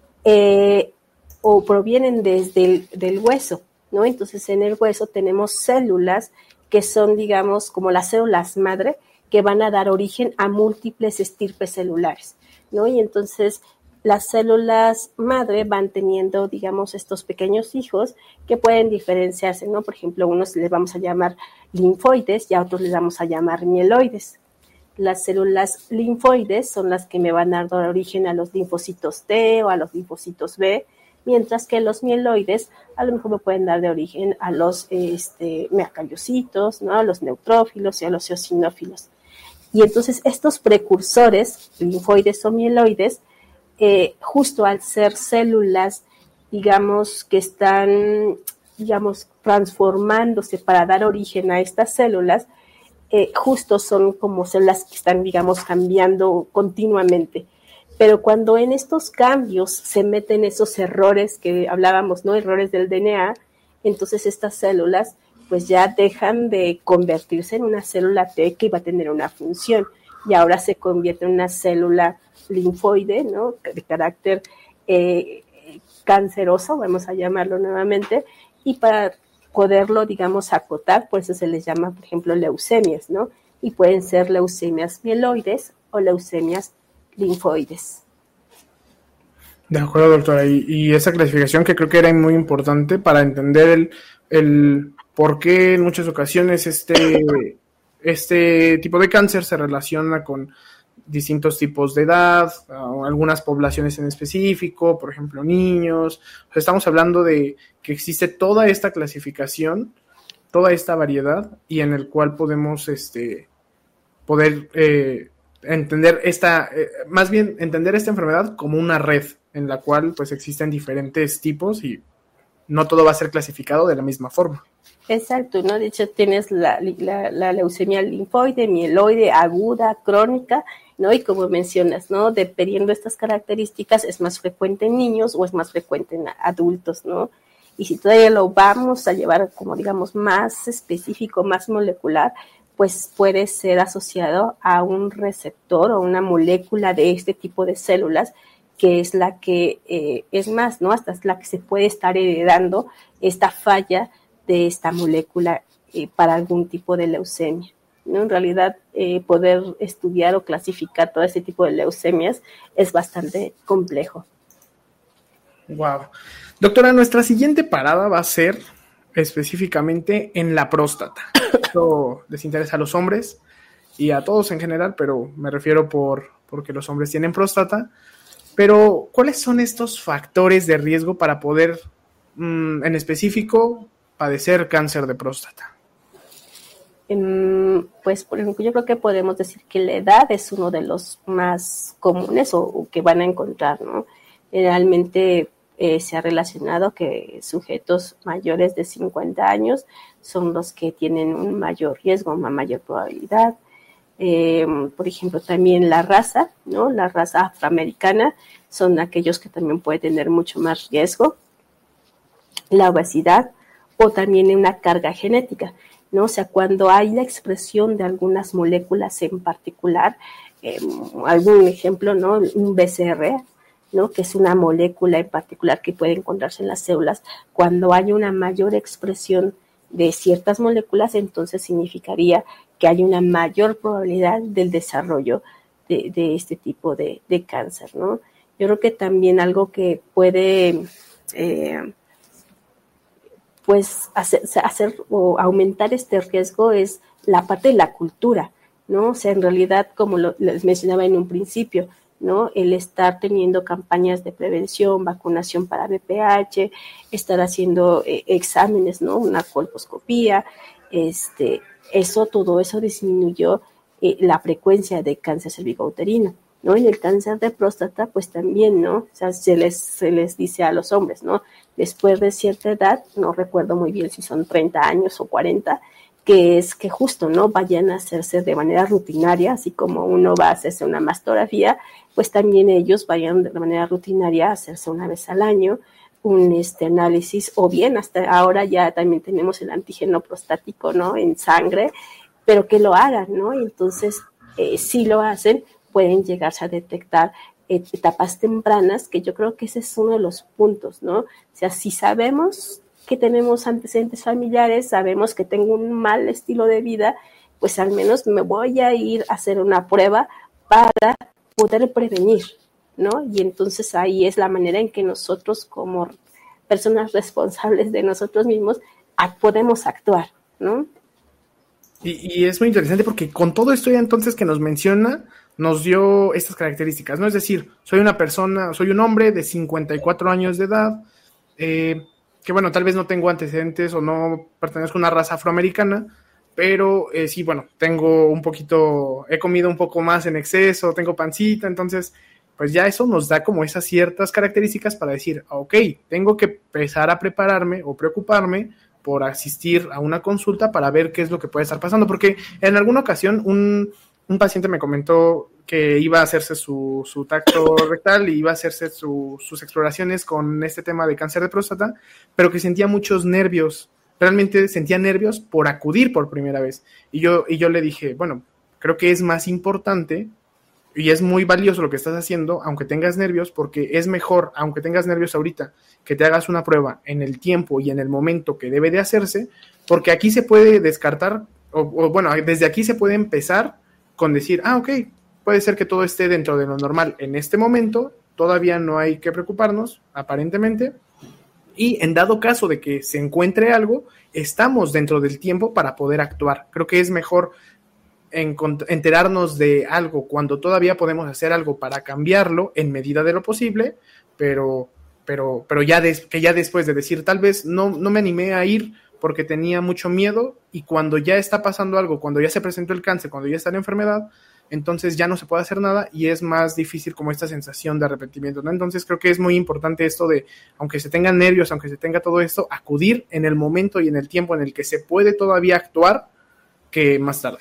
o provienen desde del hueso, ¿no? Entonces, en el hueso tenemos células que son, digamos, como las células madre, que van a dar origen a múltiples estirpes celulares, ¿no? Y entonces las células madre van teniendo, digamos, estos pequeños hijos que pueden diferenciarse, ¿no? Por ejemplo, unos les vamos a llamar linfoides y a otros les vamos a llamar mieloides. Las células linfoides son las que me van a dar origen a los linfocitos T o a los linfocitos B, mientras que los mieloides a lo mejor me pueden dar de origen a los megacardiocitos, ¿no? A los neutrófilos y a los eosinófilos. Y entonces estos precursores, linfoides o mieloides, justo al ser células, digamos, que están, digamos, transformándose para dar origen a estas células, justo son como células que están, digamos, cambiando continuamente. Pero cuando en estos cambios se meten esos errores que hablábamos, ¿no? Errores del DNA, entonces estas células pues ya dejan de convertirse en una célula T que iba a tener una función y ahora se convierte en una célula linfoide, ¿no? De carácter canceroso, vamos a llamarlo nuevamente, y para poderlo, digamos, acotar, por eso se les llama, por ejemplo, leucemias, ¿no? Y pueden ser leucemias mieloides o leucemias linfoides. De acuerdo, doctora, y esa clasificación que creo que era muy importante para entender el por qué en muchas ocasiones este tipo de cáncer se relaciona con distintos tipos de edad, algunas poblaciones en específico, por ejemplo, niños. O sea, estamos hablando de que existe toda esta clasificación, toda esta variedad, y en el cual podemos poder entender más bien entender esta enfermedad como una red en la cual pues existen diferentes tipos y no todo va a ser clasificado de la misma forma. Exacto, ¿no? De hecho, tienes la leucemia linfoide, mieloide, aguda, crónica, ¿no? Y como mencionas, ¿no? Dependiendo de estas características, es más frecuente en niños o es más frecuente en adultos, ¿no? Y si todavía lo vamos a llevar como, digamos, más específico, más molecular, pues puede ser asociado a un receptor o una molécula de este tipo de células, que es la que es más, ¿no? Hasta es la que se puede estar heredando esta falla de esta molécula para algún tipo de leucemia, ¿no? En realidad, poder estudiar o clasificar todo ese tipo de leucemias es bastante complejo. Wow. Doctora, nuestra siguiente parada va a ser específicamente en la próstata. Esto les interesa a los hombres y a todos en general, pero me refiero porque los hombres tienen próstata. Pero, ¿cuáles son estos factores de riesgo para poder, en específico, padecer cáncer de próstata? Pues, por ejemplo, yo creo que podemos decir que la edad es uno de los más comunes o que van a encontrar, ¿no? Generalmente se ha relacionado que sujetos mayores de 50 años son los que tienen un mayor riesgo, una mayor probabilidad. Por ejemplo, también la raza, ¿no? La raza afroamericana son aquellos que también pueden tener mucho más riesgo. La obesidad o también una carga genética, ¿no? O sea, cuando hay la expresión de algunas moléculas en particular, algún ejemplo, ¿no? Un BCR, ¿no? Que es una molécula en particular que puede encontrarse en las células. Cuando hay una mayor expresión de ciertas moléculas, entonces significaría que hay una mayor probabilidad del desarrollo de este tipo de cáncer, ¿no? Yo creo que también algo que puede pues hacer o aumentar este riesgo es la parte de la cultura, ¿no? O sea, en realidad, como les mencionaba en un principio, ¿no? El estar teniendo campañas de prevención, vacunación para VPH, estar haciendo exámenes, ¿no? Una colposcopía, todo eso disminuyó la frecuencia de cáncer cervicouterino, ¿no? En el cáncer de próstata, pues también, ¿no? O sea, se les dice a los hombres, ¿no? Después de cierta edad, no recuerdo muy bien si son 30 años o 40, que es que justo, ¿no? Vayan a hacerse de manera rutinaria, así como uno va a hacerse una mastografía, pues también ellos vayan de manera rutinaria a hacerse una vez al año un análisis, o bien hasta ahora ya también tenemos el antígeno prostático, ¿no? En sangre, pero que lo hagan, ¿no? Y entonces, si lo hacen, pueden llegarse a detectar etapas tempranas, que yo creo que ese es uno de los puntos, ¿no? O sea, si sabemos que tenemos antecedentes familiares, sabemos que tengo un mal estilo de vida, pues al menos me voy a ir a hacer una prueba para poder prevenir, ¿no? Y entonces ahí es la manera en que nosotros, como personas responsables de nosotros mismos, podemos actuar, ¿no? Y es muy interesante porque con todo esto ya entonces que nos menciona, nos dio estas características, ¿no? Es decir, soy un hombre de 54 años de edad, que bueno, tal vez no tengo antecedentes o no pertenezco a una raza afroamericana, pero sí, bueno, he comido un poco más en exceso, tengo pancita, entonces, pues ya eso nos da como esas ciertas características para decir, ok, tengo que empezar a prepararme o preocuparme por asistir a una consulta para ver qué es lo que puede estar pasando, porque en alguna ocasión un paciente me comentó que iba a hacerse su tacto rectal y iba a hacerse sus exploraciones con este tema de cáncer de próstata, pero que sentía muchos nervios, realmente sentía nervios por acudir por primera vez. Y yo le dije, bueno, creo que es más importante y es muy valioso lo que estás haciendo, aunque tengas nervios, porque es mejor, aunque tengas nervios ahorita, que te hagas una prueba en el tiempo y en el momento que debe de hacerse, porque aquí se puede descartar, o bueno, desde aquí se puede empezar con decir, ok, puede ser que todo esté dentro de lo normal en este momento, todavía no hay que preocuparnos, aparentemente, y en dado caso de que se encuentre algo, estamos dentro del tiempo para poder actuar. Creo que es mejor enterarnos de algo cuando todavía podemos hacer algo para cambiarlo en medida de lo posible, pero ya después de decir, tal vez no me animé a ir porque tenía mucho miedo, y cuando ya está pasando algo, cuando ya se presentó el cáncer, cuando ya está la enfermedad, entonces ya no se puede hacer nada y es más difícil como esta sensación de arrepentimiento, ¿no? Entonces creo que es muy importante esto de, aunque se tengan nervios, aunque se tenga todo esto, acudir en el momento y en el tiempo en el que se puede todavía actuar, que más tarde.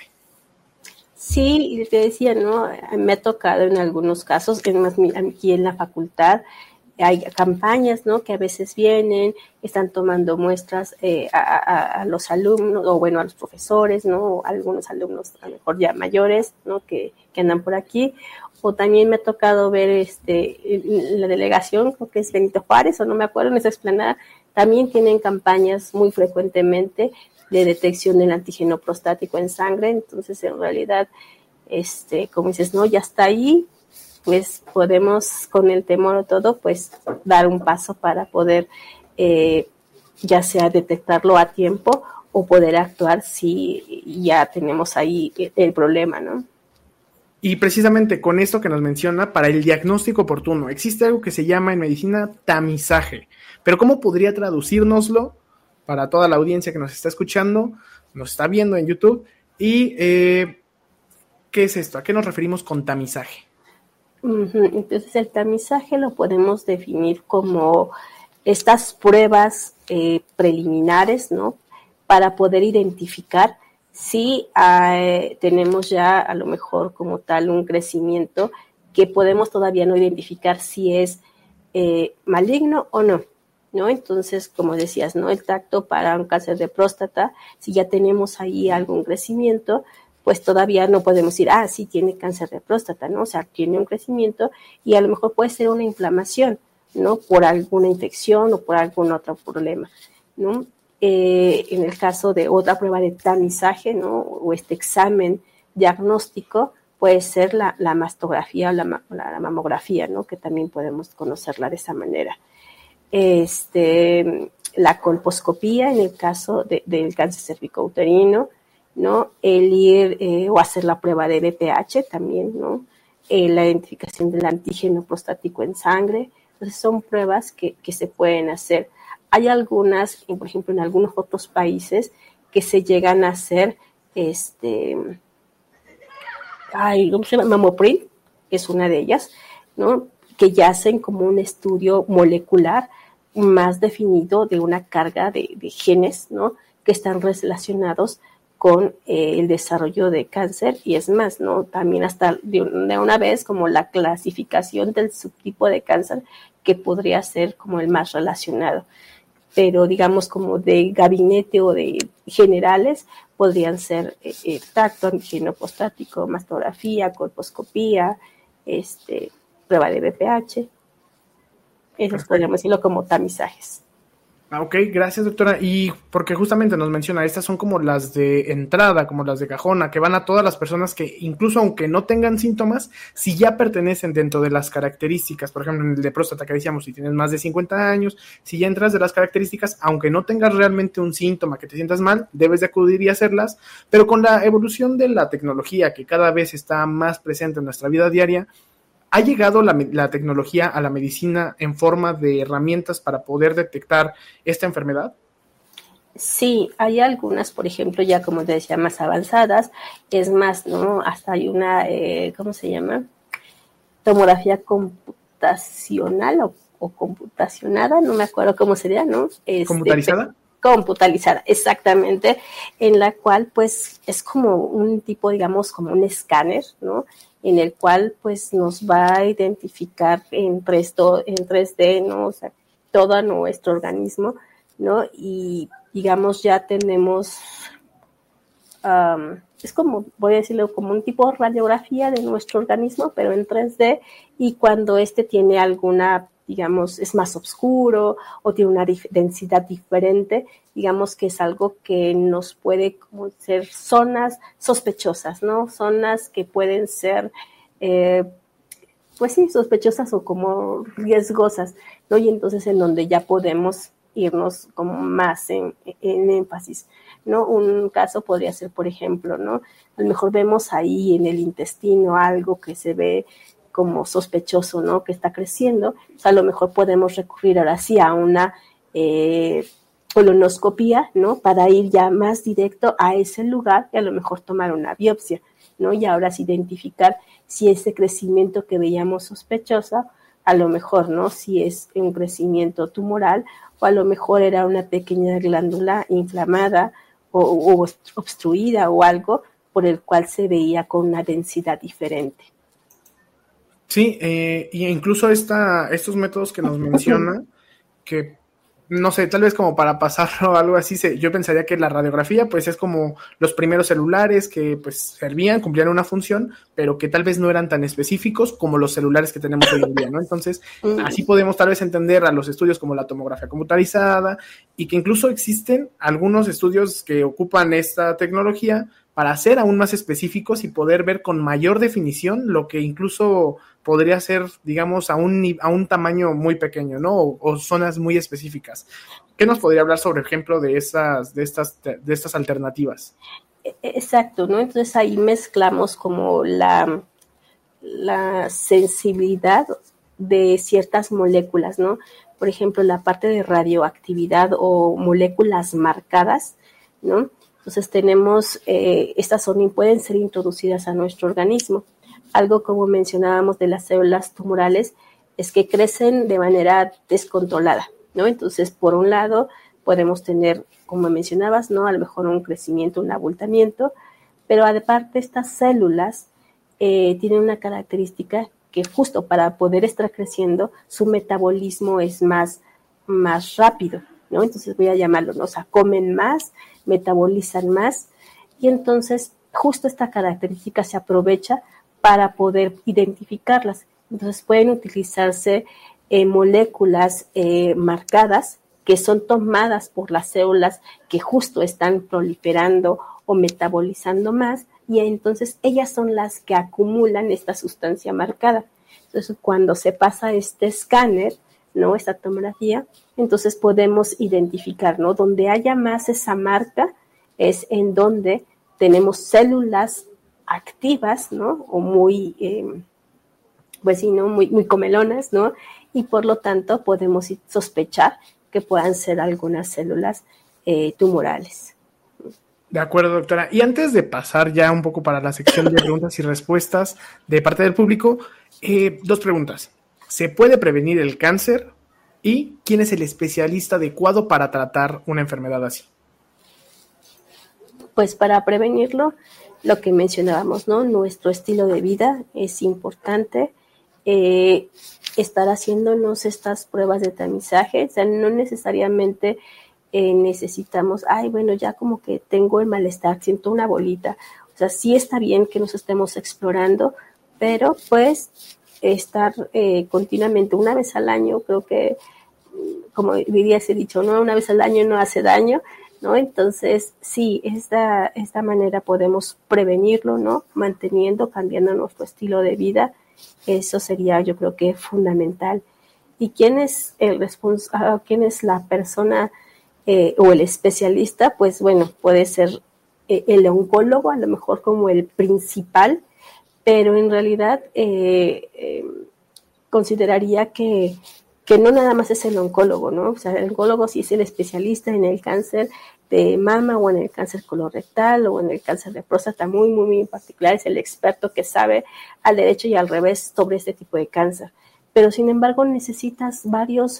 Sí, y te decía, ¿no? Me ha tocado en algunos casos, aquí en la facultad, hay campañas, ¿no? Que a veces vienen, están tomando muestras a los alumnos, o bueno, a los profesores, ¿no? O algunos alumnos a lo mejor ya mayores, ¿no? Que andan por aquí. O también me ha tocado ver la delegación, creo que es Benito Juárez, o no me acuerdo, en esa explanada, también tienen campañas muy frecuentemente de detección del antígeno prostático en sangre. Entonces, en realidad, como dices, no, ya está ahí, pues podemos, con el temor o todo, pues dar un paso para poder ya sea detectarlo a tiempo o poder actuar si ya tenemos ahí el problema, ¿no? Y precisamente con esto que nos menciona, para el diagnóstico oportuno, existe algo que se llama en medicina tamizaje. Pero ¿cómo podría traducírnoslo para toda la audiencia que nos está escuchando, nos está viendo en YouTube? Y ¿qué es esto? ¿A qué nos referimos con tamizaje? Entonces el tamizaje lo podemos definir como estas pruebas preliminares, ¿no? Para poder identificar si tenemos ya a lo mejor como tal un crecimiento que podemos todavía no identificar si es maligno o no, ¿no? Entonces, como decías, ¿no? El tacto para un cáncer de próstata, si ya tenemos ahí algún crecimiento, pues todavía no podemos decir, sí tiene cáncer de próstata, ¿no? O sea, tiene un crecimiento y a lo mejor puede ser una inflamación, ¿no? Por alguna infección o por algún otro problema, ¿no? En el caso de otra prueba de tamizaje, ¿no? O este examen diagnóstico, puede ser la mastografía o la mamografía, ¿no? Que también podemos conocerla de esa manera. La colposcopía en el caso del cáncer cervicouterino, ¿no? El ir o hacer la prueba de BPH también, ¿no? La identificación del antígeno prostático en sangre. Entonces son pruebas que se pueden hacer. Hay algunas, por ejemplo, en algunos otros países que se llegan a hacer, ¿cómo se llama? Mamoprint, que es una de ellas, ¿no? Que ya hacen como un estudio molecular más definido de una carga de genes, ¿no? Que están relacionados con el desarrollo de cáncer y es más, ¿no? También hasta de una vez como la clasificación del subtipo de cáncer que podría ser como el más relacionado. Pero digamos como de gabinete o de generales podrían ser tacto, antígeno prostático, mastografía, colposcopía, prueba de BPH. Esos podríamos decirlo como tamizajes. Ok, gracias, doctora. Y porque justamente nos menciona, estas son como las de entrada, como las de cajona, que van a todas las personas que, incluso aunque no tengan síntomas, si ya pertenecen dentro de las características, por ejemplo, en el de próstata que decíamos, si tienes más de 50 años, si ya entras de las características, aunque no tengas realmente un síntoma que te sientas mal, debes de acudir y hacerlas, pero con la evolución de la tecnología que cada vez está más presente en nuestra vida diaria, ¿ha llegado la tecnología a la medicina en forma de herramientas para poder detectar esta enfermedad? Sí, hay algunas, por ejemplo, ya como te decía, más avanzadas. Es más, ¿no? Hasta hay una, ¿cómo se llama? Tomografía computacional o computacionada, no me acuerdo cómo sería, ¿no? ¿Computarizada? Computarizada, exactamente, en la cual pues es como un tipo, digamos, como un escáner, ¿no? En el cual pues nos va a identificar en 3D, ¿no? O sea, todo nuestro organismo, ¿no? Y digamos ya tenemos, es como, voy a decirlo, como un tipo de radiografía de nuestro organismo, pero en 3D, y cuando tiene alguna, digamos, es más oscuro o tiene una densidad diferente, digamos que es algo que nos puede como ser zonas sospechosas, ¿no? Zonas que pueden ser, pues sí, sospechosas o como riesgosas, ¿no? Y entonces en donde ya podemos irnos como más en énfasis, ¿no? Un caso podría ser, por ejemplo, ¿no? A lo mejor vemos ahí en el intestino algo que se ve como sospechoso, ¿no? Que está creciendo. O sea, a lo mejor podemos recurrir ahora sí a una colonoscopía, ¿no? Para ir ya más directo a ese lugar y a lo mejor tomar una biopsia, ¿no? Y ahora sí identificar si ese crecimiento que veíamos sospechoso, a lo mejor, ¿no? Si es un crecimiento tumoral o a lo mejor era una pequeña glándula inflamada o obstruida o algo por el cual se veía con una densidad diferente. Sí, y incluso estos métodos que nos menciona, que no sé, tal vez como para pasarlo o algo así, yo pensaría que la radiografía pues es como los primeros celulares que pues servían, cumplían una función, pero que tal vez no eran tan específicos como los celulares que tenemos hoy en día, ¿no? Entonces, así podemos tal vez entender a los estudios como la tomografía computarizada y que incluso existen algunos estudios que ocupan esta tecnología para ser aún más específicos y poder ver con mayor definición lo que incluso podría ser, digamos, a un tamaño muy pequeño, ¿no? O zonas muy específicas. ¿Qué nos podría hablar sobre ejemplo de estas alternativas? Exacto, ¿no? Entonces ahí mezclamos como la sensibilidad de ciertas moléculas, ¿no? Por ejemplo, la parte de radioactividad o moléculas marcadas, ¿no? Entonces tenemos, estas pueden ser introducidas a nuestro organismo. Algo como mencionábamos de las células tumorales es que crecen de manera descontrolada, ¿no? Entonces, por un lado, podemos tener, como mencionabas, ¿no? A lo mejor un crecimiento, un abultamiento, pero aparte estas células tienen una característica que justo para poder estar creciendo, su metabolismo es más rápido, ¿no? Entonces voy a llamarlo, ¿no? O sea, comen más, metabolizan más, y entonces justo esta característica se aprovecha para poder identificarlas. Entonces pueden utilizarse moléculas marcadas que son tomadas por las células que justo están proliferando o metabolizando más, y entonces ellas son las que acumulan esta sustancia marcada. Entonces, cuando se pasa este escáner, ¿no? Esta tomografía, entonces podemos identificar, ¿no? Donde haya más esa marca es en donde tenemos células activas, ¿no? O muy, pues sí, ¿no? Muy comelonas, ¿no? Y por lo tanto podemos sospechar que puedan ser algunas células tumorales. De acuerdo, doctora. Y antes de pasar ya un poco para la sección de preguntas y respuestas de parte del público, 2 preguntas. ¿Se puede prevenir el cáncer? ¿Y quién es el especialista adecuado para tratar una enfermedad así? Pues para prevenirlo, lo que mencionábamos, ¿no? Nuestro estilo de vida es importante. Estar haciéndonos estas pruebas de tamizaje, o sea, no necesariamente necesitamos, ya como que tengo el malestar, siento una bolita. O sea, sí está bien que nos estemos explorando, pero pues estar continuamente, una vez al año, creo que, como diría ese dicho, ¿no? Una vez al año no hace daño, ¿no? Entonces, sí, esta manera podemos prevenirlo, ¿no? Cambiando nuestro estilo de vida. Eso sería, yo creo que fundamental. ¿Y quién es quién es la persona o el especialista? Pues bueno, puede ser el oncólogo, a lo mejor como el principal, pero en realidad consideraría que no nada más es el oncólogo, ¿no? O sea, el oncólogo sí es el especialista en el cáncer de mama o en el cáncer colorectal o en el cáncer de próstata, muy, muy, muy en particular, es el experto que sabe al derecho y al revés sobre este tipo de cáncer. Pero sin embargo necesitas varios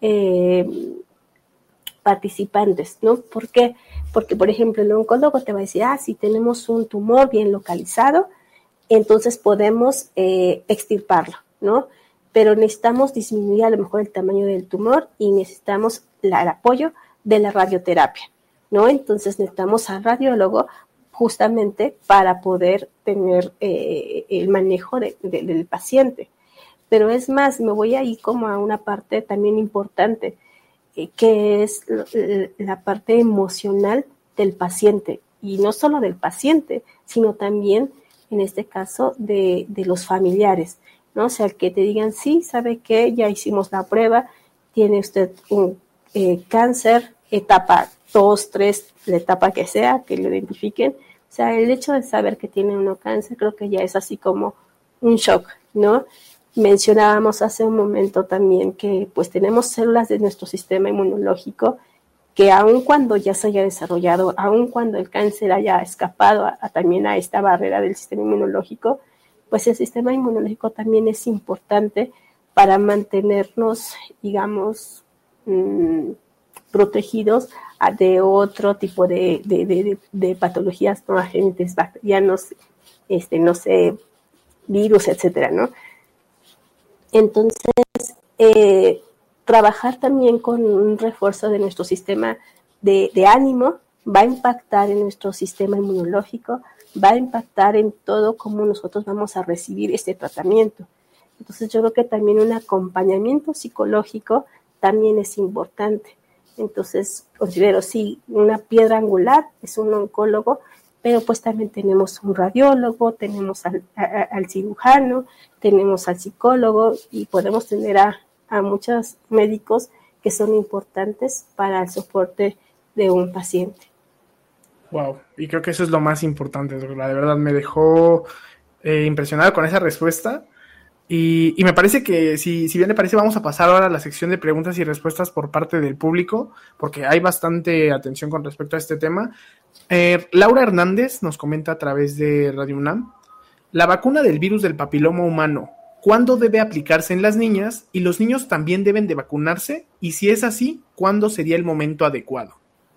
participantes, ¿no? ¿Por qué? Porque, por ejemplo, el oncólogo te va a decir, si tenemos un tumor bien localizado, entonces podemos extirparlo, ¿no? Pero necesitamos disminuir a lo mejor el tamaño del tumor y necesitamos el apoyo de la radioterapia, ¿no? Entonces necesitamos al radiólogo justamente para poder tener el manejo del paciente. Pero es más, me voy a ir como a una parte también importante, que es la parte emocional del paciente, y no solo del paciente, sino también, en este caso, de los familiares, ¿no? O sea, que te digan, sí, ¿sabe qué? Ya hicimos la prueba, tiene usted un cáncer, etapa 2, 3, la etapa que sea, que lo identifiquen. O sea, el hecho de saber que tiene uno cáncer, creo que ya es así como un shock, ¿no? Mencionábamos hace un momento también que pues tenemos células de nuestro sistema inmunológico que aun cuando ya se haya desarrollado, aun cuando el cáncer haya escapado también a esta barrera del sistema inmunológico, pues el sistema inmunológico también es importante para mantenernos, digamos, protegidos de otro tipo de patologías no agentes bacterianos, no sé, virus, etcétera, ¿no? Entonces, trabajar también con un refuerzo de nuestro sistema de ánimo va a impactar en nuestro sistema inmunológico, va a impactar en todo cómo nosotros vamos a recibir este tratamiento. Entonces, yo creo que también un acompañamiento psicológico también es importante. Entonces, considero, sí, una piedra angular es un oncólogo, pero pues también tenemos un radiólogo, tenemos al cirujano, tenemos al psicólogo y podemos tener a muchos médicos que son importantes para el soporte de un paciente. Wow, y creo que eso es lo más importante, doctora. De verdad me dejó impresionado con esa respuesta. Y me parece que, si bien le parece, vamos a pasar ahora a la sección de preguntas y respuestas por parte del público, porque hay bastante atención con respecto a este tema. Laura Hernández nos comenta a través de Radio UNAM: la vacuna del virus del papiloma humano, ¿cuándo debe aplicarse en las niñas? ¿Y los niños también deben de vacunarse? Y si es así, ¿cuándo sería el momento adecuado?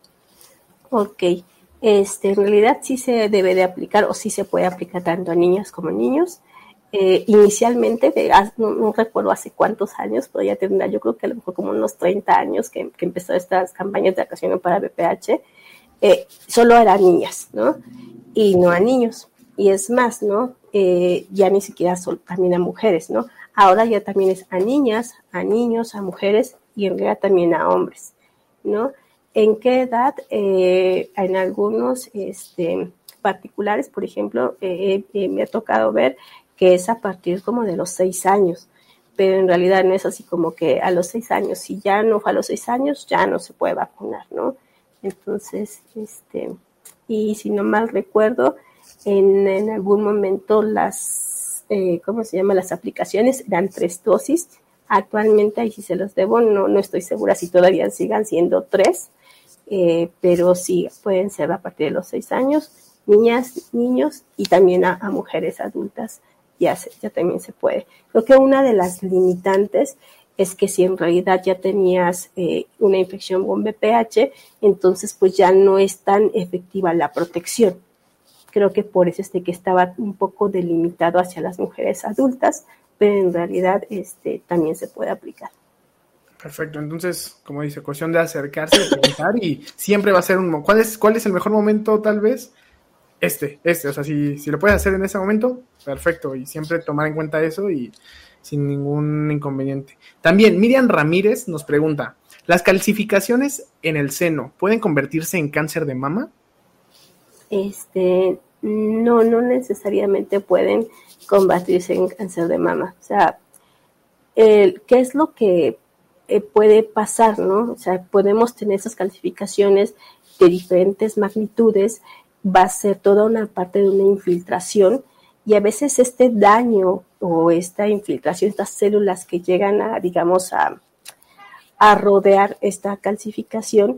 Ok, en realidad sí se debe de aplicar, o sí se puede aplicar tanto a niñas como a niños. Inicialmente, no recuerdo hace cuántos años, pero ya tendrá, yo creo que a lo mejor como unos 30 años que empezó estas campañas de vacunación para VPH, solo eran niñas, ¿no? Y no a niños. Y es más, ¿no? Ya ni siquiera también a mujeres, ¿no? Ahora ya también es a niñas, a niños, a mujeres y en realidad también a hombres, ¿no? ¿En qué edad? En algunos particulares, por ejemplo, me ha tocado ver que es a partir como de los 6 años, pero en realidad no es así como que a los 6 años, si ya no fue a los 6 años, ya no se puede vacunar, ¿no? Entonces, y si no mal recuerdo, en algún momento las aplicaciones eran 3 dosis. Actualmente, ahí sí se los debo, no estoy segura si todavía sigan siendo 3, pero sí, pueden ser a partir de los 6 años, niñas, niños y también a mujeres adultas, ya también se puede. Creo que una de las limitantes es que si en realidad ya tenías una infección con VPH, entonces pues ya no es tan efectiva la protección. Creo que por eso que estaba un poco delimitado hacia las mujeres adultas, pero en realidad también se puede aplicar. Perfecto, entonces, como dice, cuestión de acercarse, de preguntar, y siempre va a ser ¿cuál es el mejor momento tal vez? O sea, si lo puedes hacer en ese momento, perfecto, y siempre tomar en cuenta eso y sin ningún inconveniente. También Miriam Ramírez nos pregunta: ¿las calcificaciones en el seno pueden convertirse en cáncer de mama? No necesariamente pueden convertirse en cáncer de mama. O sea, ¿qué es lo que puede pasar, no? O sea, podemos tener esas calcificaciones de diferentes magnitudes, va a ser toda una parte de una infiltración, y a veces este daño o esta infiltración, estas células que llegan a, digamos, a rodear esta calcificación,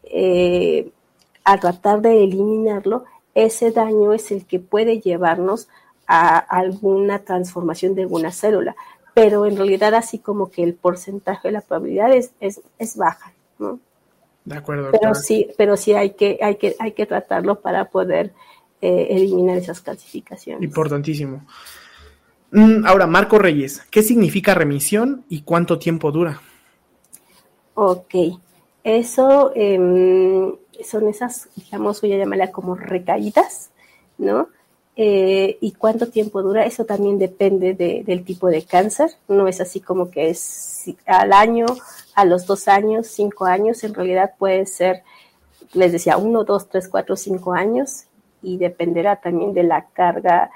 al tratar de eliminarlo, ese daño es el que puede llevarnos a alguna transformación de alguna célula, pero en realidad así como que el porcentaje de la probabilidad es baja, ¿no? De acuerdo, doctora. Pero sí hay que tratarlo para poder eliminar esas calcificaciones. Importantísimo. Ahora, Marco Reyes, ¿qué significa remisión y cuánto tiempo dura? Ok, eso son esas, digamos, voy a llamarla como recaídas, ¿no? Y cuánto tiempo dura, eso también depende del tipo de cáncer. No es así como que es al año, a los 2 años, 5 años. En realidad puede ser, les decía, 1, 2, 3, 4, 5 años, y dependerá también de la carga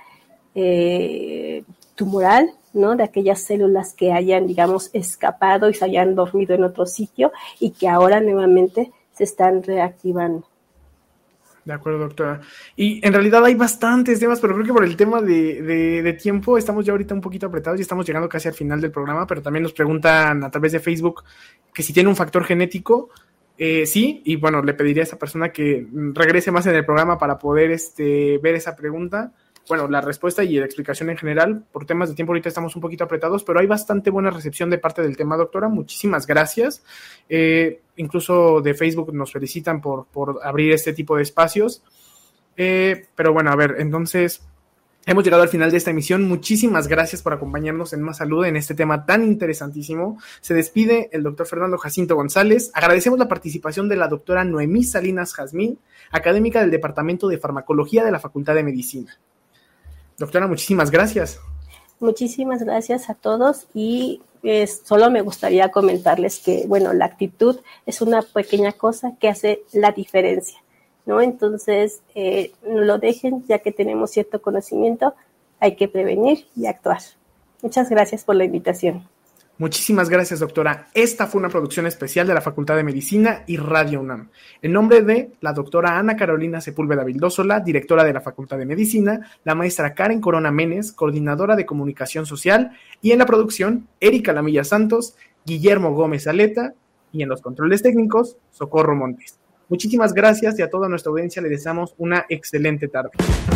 tumoral, ¿no? De aquellas células que hayan, digamos, escapado y se hayan dormido en otro sitio y que ahora nuevamente se están reactivando. De acuerdo, doctora. Y en realidad hay bastantes temas, pero creo que por el tema de tiempo estamos ya ahorita un poquito apretados y estamos llegando casi al final del programa, pero también nos preguntan a través de Facebook que si tiene un factor genético. Sí, y bueno, le pediría a esa persona que regrese más en el programa para poder ver esa pregunta. Bueno, la respuesta y la explicación en general. Por temas de tiempo ahorita estamos un poquito apretados, pero hay bastante buena recepción de parte del tema, doctora. Muchísimas gracias. Incluso de Facebook nos felicitan por abrir este tipo de espacios. Pero bueno, a ver, entonces hemos llegado al final de esta emisión. Muchísimas gracias por acompañarnos en Más Salud en este tema tan interesantísimo. Se despide el doctor Fernando Jacinto González. Agradecemos la participación de la doctora Noemí Salinas Jazmín, académica del Departamento de Farmacología de la Facultad de Medicina. Doctora, muchísimas gracias. Muchísimas gracias a todos, y solo me gustaría comentarles que, bueno, la actitud es una pequeña cosa que hace la diferencia, ¿no? Entonces, no lo dejen, ya que tenemos cierto conocimiento, hay que prevenir y actuar. Muchas gracias por la invitación. Muchísimas gracias, doctora. Esta fue una producción especial de la Facultad de Medicina y Radio UNAM. En nombre de la doctora Ana Carolina Sepúlveda Vildósola, directora de la Facultad de Medicina, la maestra Karen Corona Menes, coordinadora de Comunicación Social, y en la producción, Erika Lamilla Santos, Guillermo Gómez Aleta, y en los controles técnicos, Socorro Montes. Muchísimas gracias y a toda nuestra audiencia le deseamos una excelente tarde.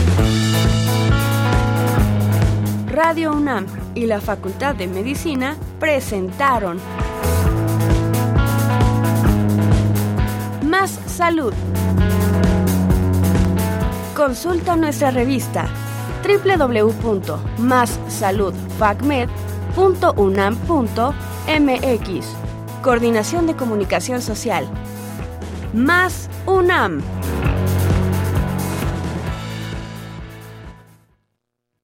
Radio UNAM y la Facultad de Medicina presentaron Más Salud. Consulta nuestra revista www.massaludfacmed.unam.mx. Coordinación de Comunicación Social. Más UNAM.